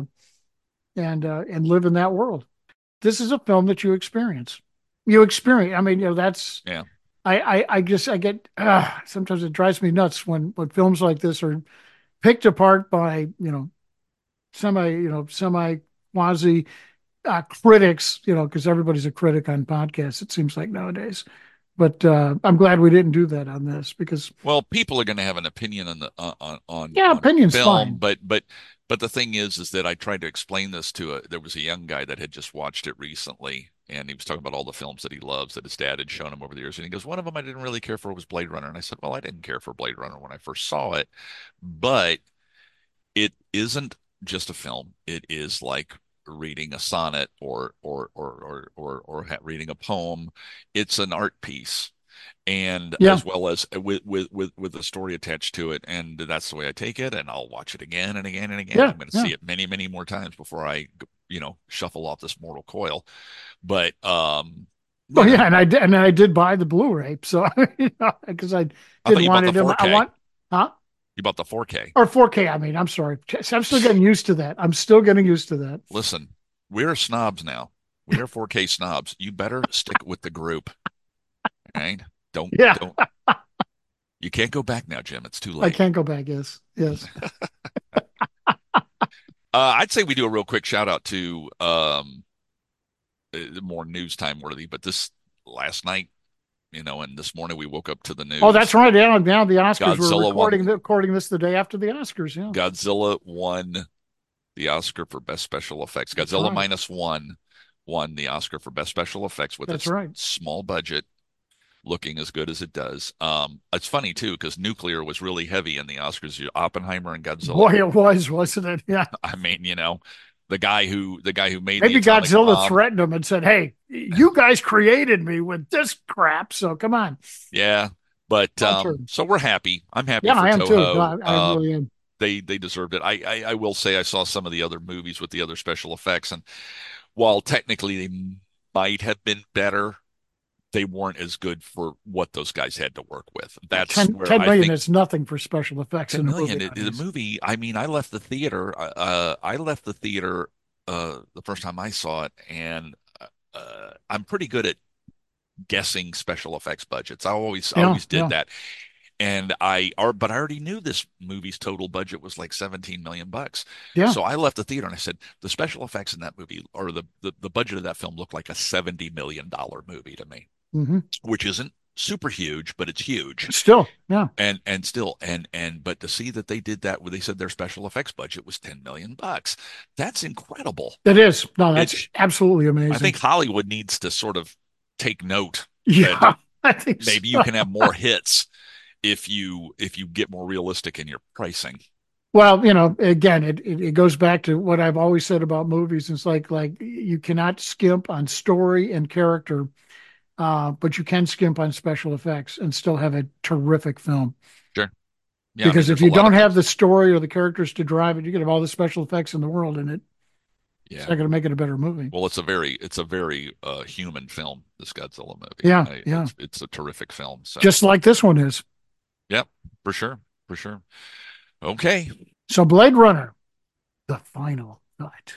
and uh, and live in that world. This is a film that you experience. You experience. I mean, you know, that's Yeah. I I, I just I get uh, sometimes it drives me nuts when when films like this are picked apart by you know semi you know semi quasi uh, critics, you know, because everybody's a critic on podcasts, it seems like nowadays. But uh, I'm glad we didn't do that on this because, Well, people are going to have an opinion on the uh, on on yeah, on opinion's film, fine. but but but the thing is, is that I tried to explain this to a. There was a young guy that had just watched it recently, and he was talking about all the films that he loves that his dad had shown him over the years, and he goes, one of them I didn't really care for was Blade Runner, and I said, well, I didn't care for Blade Runner when I first saw it, but it isn't just a film. It is like reading a sonnet or or or or or, or reading a poem. It's an art piece, and Yeah. as well as with with with with a story attached to it, and that's the way I take it. And I'll watch it again and again and again. Yeah. I'm going to Yeah. see it many many more times before I, you know, shuffle off this mortal coil. But um, Oh you know, yeah, and I did, and I did buy the Blu-ray, so you know, because I I thought did you want bought it. the In my, I four K. want, huh? You bought the four K. Or four K. I mean, I'm sorry. I'm still getting used to that. I'm still getting used to that. Listen, we're snobs now. We are four K snobs. You better stick with the group. All right? Don't Yeah, don't. You can't go back now, Jim. It's too I late. can't go back. Yes, yes. Uh, I'd say we do a real quick shout out to um, uh, more news time worthy, but this last night, you know, and this morning we woke up to the news. Oh, that's right. Yeah, now the Oscars. We're Godzilla recording won. the, recording this the day after the Oscars. Yeah, Godzilla won the Oscar for Best Special Effects. that's Godzilla right. Minus One won the Oscar for Best Special Effects with That's its right. small budget, looking as good as it does. Um, it's funny too because nuclear was really heavy in the Oscars. Oppenheimer and Godzilla. Boy, it was, wasn't it? Yeah. I mean, you know, the guy who the guy who made Maybe the atomic Godzilla bomb. threatened him and said, "Hey, you guys created me with this crap, so come on." Yeah, but My um, turn. so we're happy. I'm happy Yeah, for I am too. Toho. I, I Um, really am. they they deserved it. I, I I will say I saw some of the other movies with the other special effects, and while technically they might have been better, they weren't as good for what those guys had to work with. That's ten, where ten I million think is nothing for special effects ten in a million. movie It, the nowadays. movie. I mean, I left the theater. Uh, I left the theater uh the first time I saw it, and uh, I'm pretty good at guessing special effects budgets. I always I Yeah, always did yeah, that. And I are but I already knew this movie's total budget was like seventeen million bucks. yeah. So I left the theater and I said the special effects in that movie or the the, the budget of that film looked like a seventy million dollar movie to me, hmm which isn't super huge, but it's huge. Still, yeah, And and still and and but to see that they did that where they said their special effects budget was ten million bucks. That's incredible. it is. No, that's It absolutely amazing. I think Hollywood needs to sort of take note yeah, that I think maybe so. you can have more hits if you if you get more realistic in your pricing. Well, you know, again, it, it, it goes back to what I've always said about movies. It's like like you cannot skimp on story and character, uh, but you can skimp on special effects and still have a terrific film. Sure. Yeah, I mean, Because if there's a you lot don't of have things. the story or the characters to drive it, you can have all the special effects in the world in it. It's Yeah. not going to make it a better movie. Well, it's a very it's a very uh human film, this Godzilla movie. Yeah, I, yeah. It's it's a terrific film. So Just like this one is. yep, for sure. For sure. Okay. So Blade Runner, the final cut.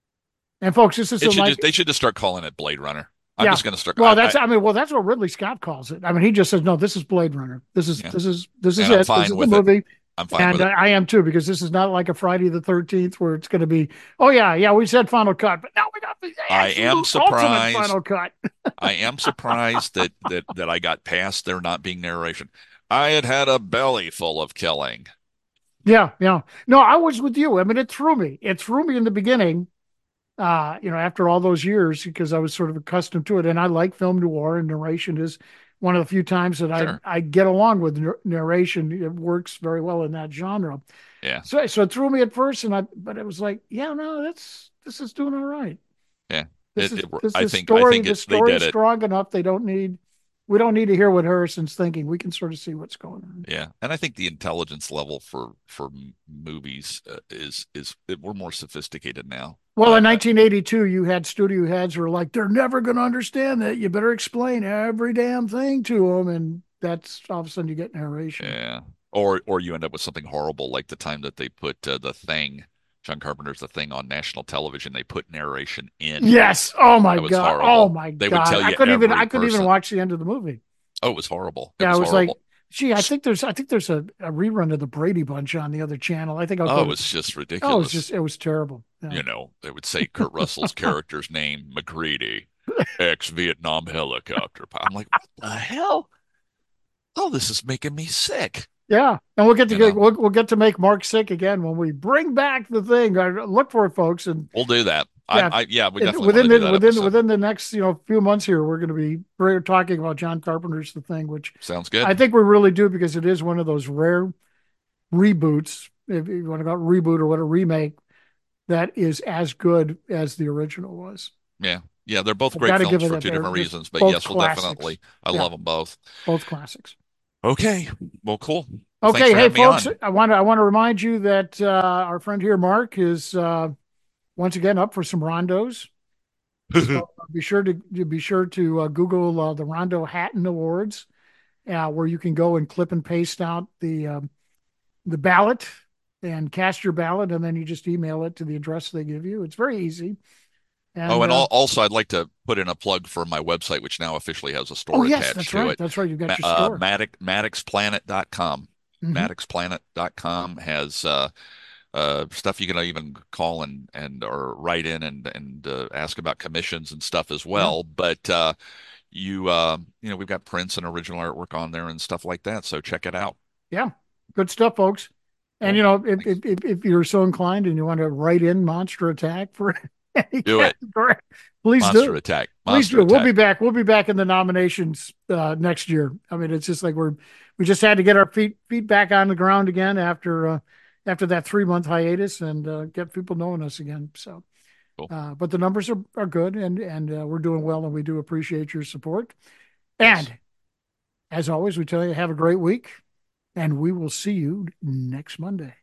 And folks, this is It a should like, just they should just start calling it Blade Runner. I'm yeah. just gonna start Well, I, that's I, I mean, well, that's what Ridley Scott calls it. I mean, he just says, no, this is Blade Runner. This is yeah. this is this is And I'm it. fine This is the with it. movie. I'm fine And with uh, it. I am too, because this is not like a Friday the thirteenth where it's going to be, oh yeah, yeah, we said final cut, but now we got the I am absolute ultimate surprised. final cut. I am surprised that that that I got past there not being narration. I had had a belly full of killing. Yeah, yeah. No, I was with you. I mean, it threw me. It threw me in the beginning, uh, you know, after all those years, because I was sort of accustomed to it. And I like film noir, and narration is one of the few times that I, Sure. I get along with nar- narration. It works very well in that genre. Yeah. So, so it threw me at first, and I, but it was like, yeah, no, that's, this is doing all right. Yeah. This It, is, it this I is think I story, think the it, they story did is it. strong enough. They don't need, we don't need to hear what Harrison's thinking. We can sort of see what's going on. Yeah, and I think the intelligence level for for m- movies uh, is is we're more sophisticated now. Well, I, in I, nineteen eighty-two, you had studio heads who were like, they're never going to understand that. You better explain every damn thing to them. And that's all of a sudden you get narration. yeah, or or you end up with something horrible like the time that they put uh, the Thing, John Carpenter's The Thing on national television. They put narration in. Yes. Oh my That was God. horrible. Oh my They would God. tell I you couldn't even, every I couldn't even person. watch the end of the movie. Oh, it was horrible. It Yeah. was I was horrible. like, gee, I think there's, I think there's a, a rerun of the Brady Bunch on the other channel. I think I'll Oh, go it to, was just oh, it was ridiculous. just, it was terrible. Yeah. You know, they would say Kurt Russell's character's name, McCready, ex-Vietnam helicopter. pi- I'm like, what the hell? Oh, this is making me sick. Yeah, and we'll get to You get know, we'll, we'll get to make Mark sick again when we bring back the thing. I look for it, folks, and we'll do that. yeah, I, I yeah, we it- definitely within want to do the that within episode. within the next you know few months here, we're going to be we're talking about John Carpenter's The Thing, which Sounds good. I think we really do because it is one of those rare reboots, if you want to call it reboot or what a remake, that is as good as the original was. Yeah. Yeah, they're both I've great gotta films give it for that. two They're different just reasons, but both yes, well, classics. definitely. I Yeah. love them both. Both classics. Okay. Well, cool. Well, Okay. thanks for Hey, having me folks, on. I want to, I want to remind you that uh, our friend here, Mark, is uh, once again up for some rondos. So be sure to be sure to uh, Google uh, the Rondo Hatton Awards, uh, where you can go and clip and paste out the um, the ballot and cast your ballot, and then you just email it to the address they give you. It's very easy. And, oh, and uh, al- also, I'd like to put in a plug for my website, which now officially has a store oh yes, attached that's to right. it. That's right. You've got Ma- your uh, store. Maddox, maddox planet dot com. Mhm. maddox planet dot com has uh, uh, stuff you can even call and and or write in and and uh, ask about commissions and stuff as well. But uh, you uh, you know, we've got prints and original artwork on there and stuff like that. So check it out. Yeah, good stuff, folks. And Cool. you know, if, Thanks. if if if you're so inclined and you want to write in Monster Attack for any Do it. category, please Monster do. Attack. Please Monster do. We'll Attack. be back. We'll be back in the nominations uh, next year. I mean, it's just like we're we just had to get our feet feet back on the ground again after uh, after that three month hiatus and uh, get people knowing us again. So, Cool. uh, but the numbers are, are good and and uh, we're doing well, and we do appreciate your support. And Yes. as always, we tell you have a great week, and we will see you next Monday.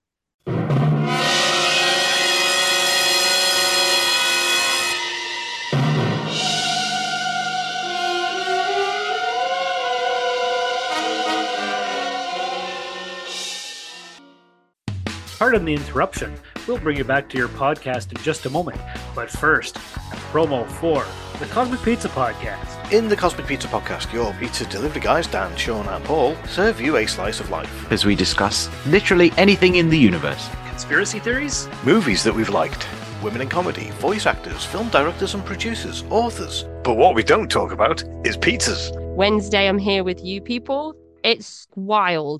Pardon the interruption. We'll bring you back to your podcast in just a moment. But first, a promo for the Cosmic Pizza Podcast. In the Cosmic Pizza Podcast, your pizza delivery guys, Dan, Sean, and Paul, serve you a slice of life. As we discuss literally anything in the universe. Conspiracy theories? Movies that we've liked, women in comedy, voice actors, film directors and producers, authors. But what we don't talk about is pizzas. Wednesday, I'm here with you people. It's wild.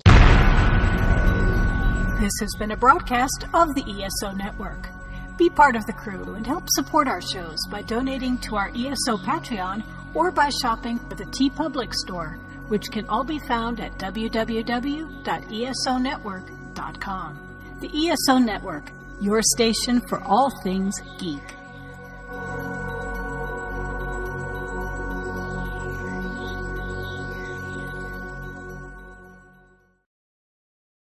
This has been a broadcast of the E S O Network. Be part of the crew and help support our shows by donating to our E S O Patreon or by shopping at the TeePublic store, which can all be found at w w w dot e s o network dot com. The E S O Network, your station for all things geek.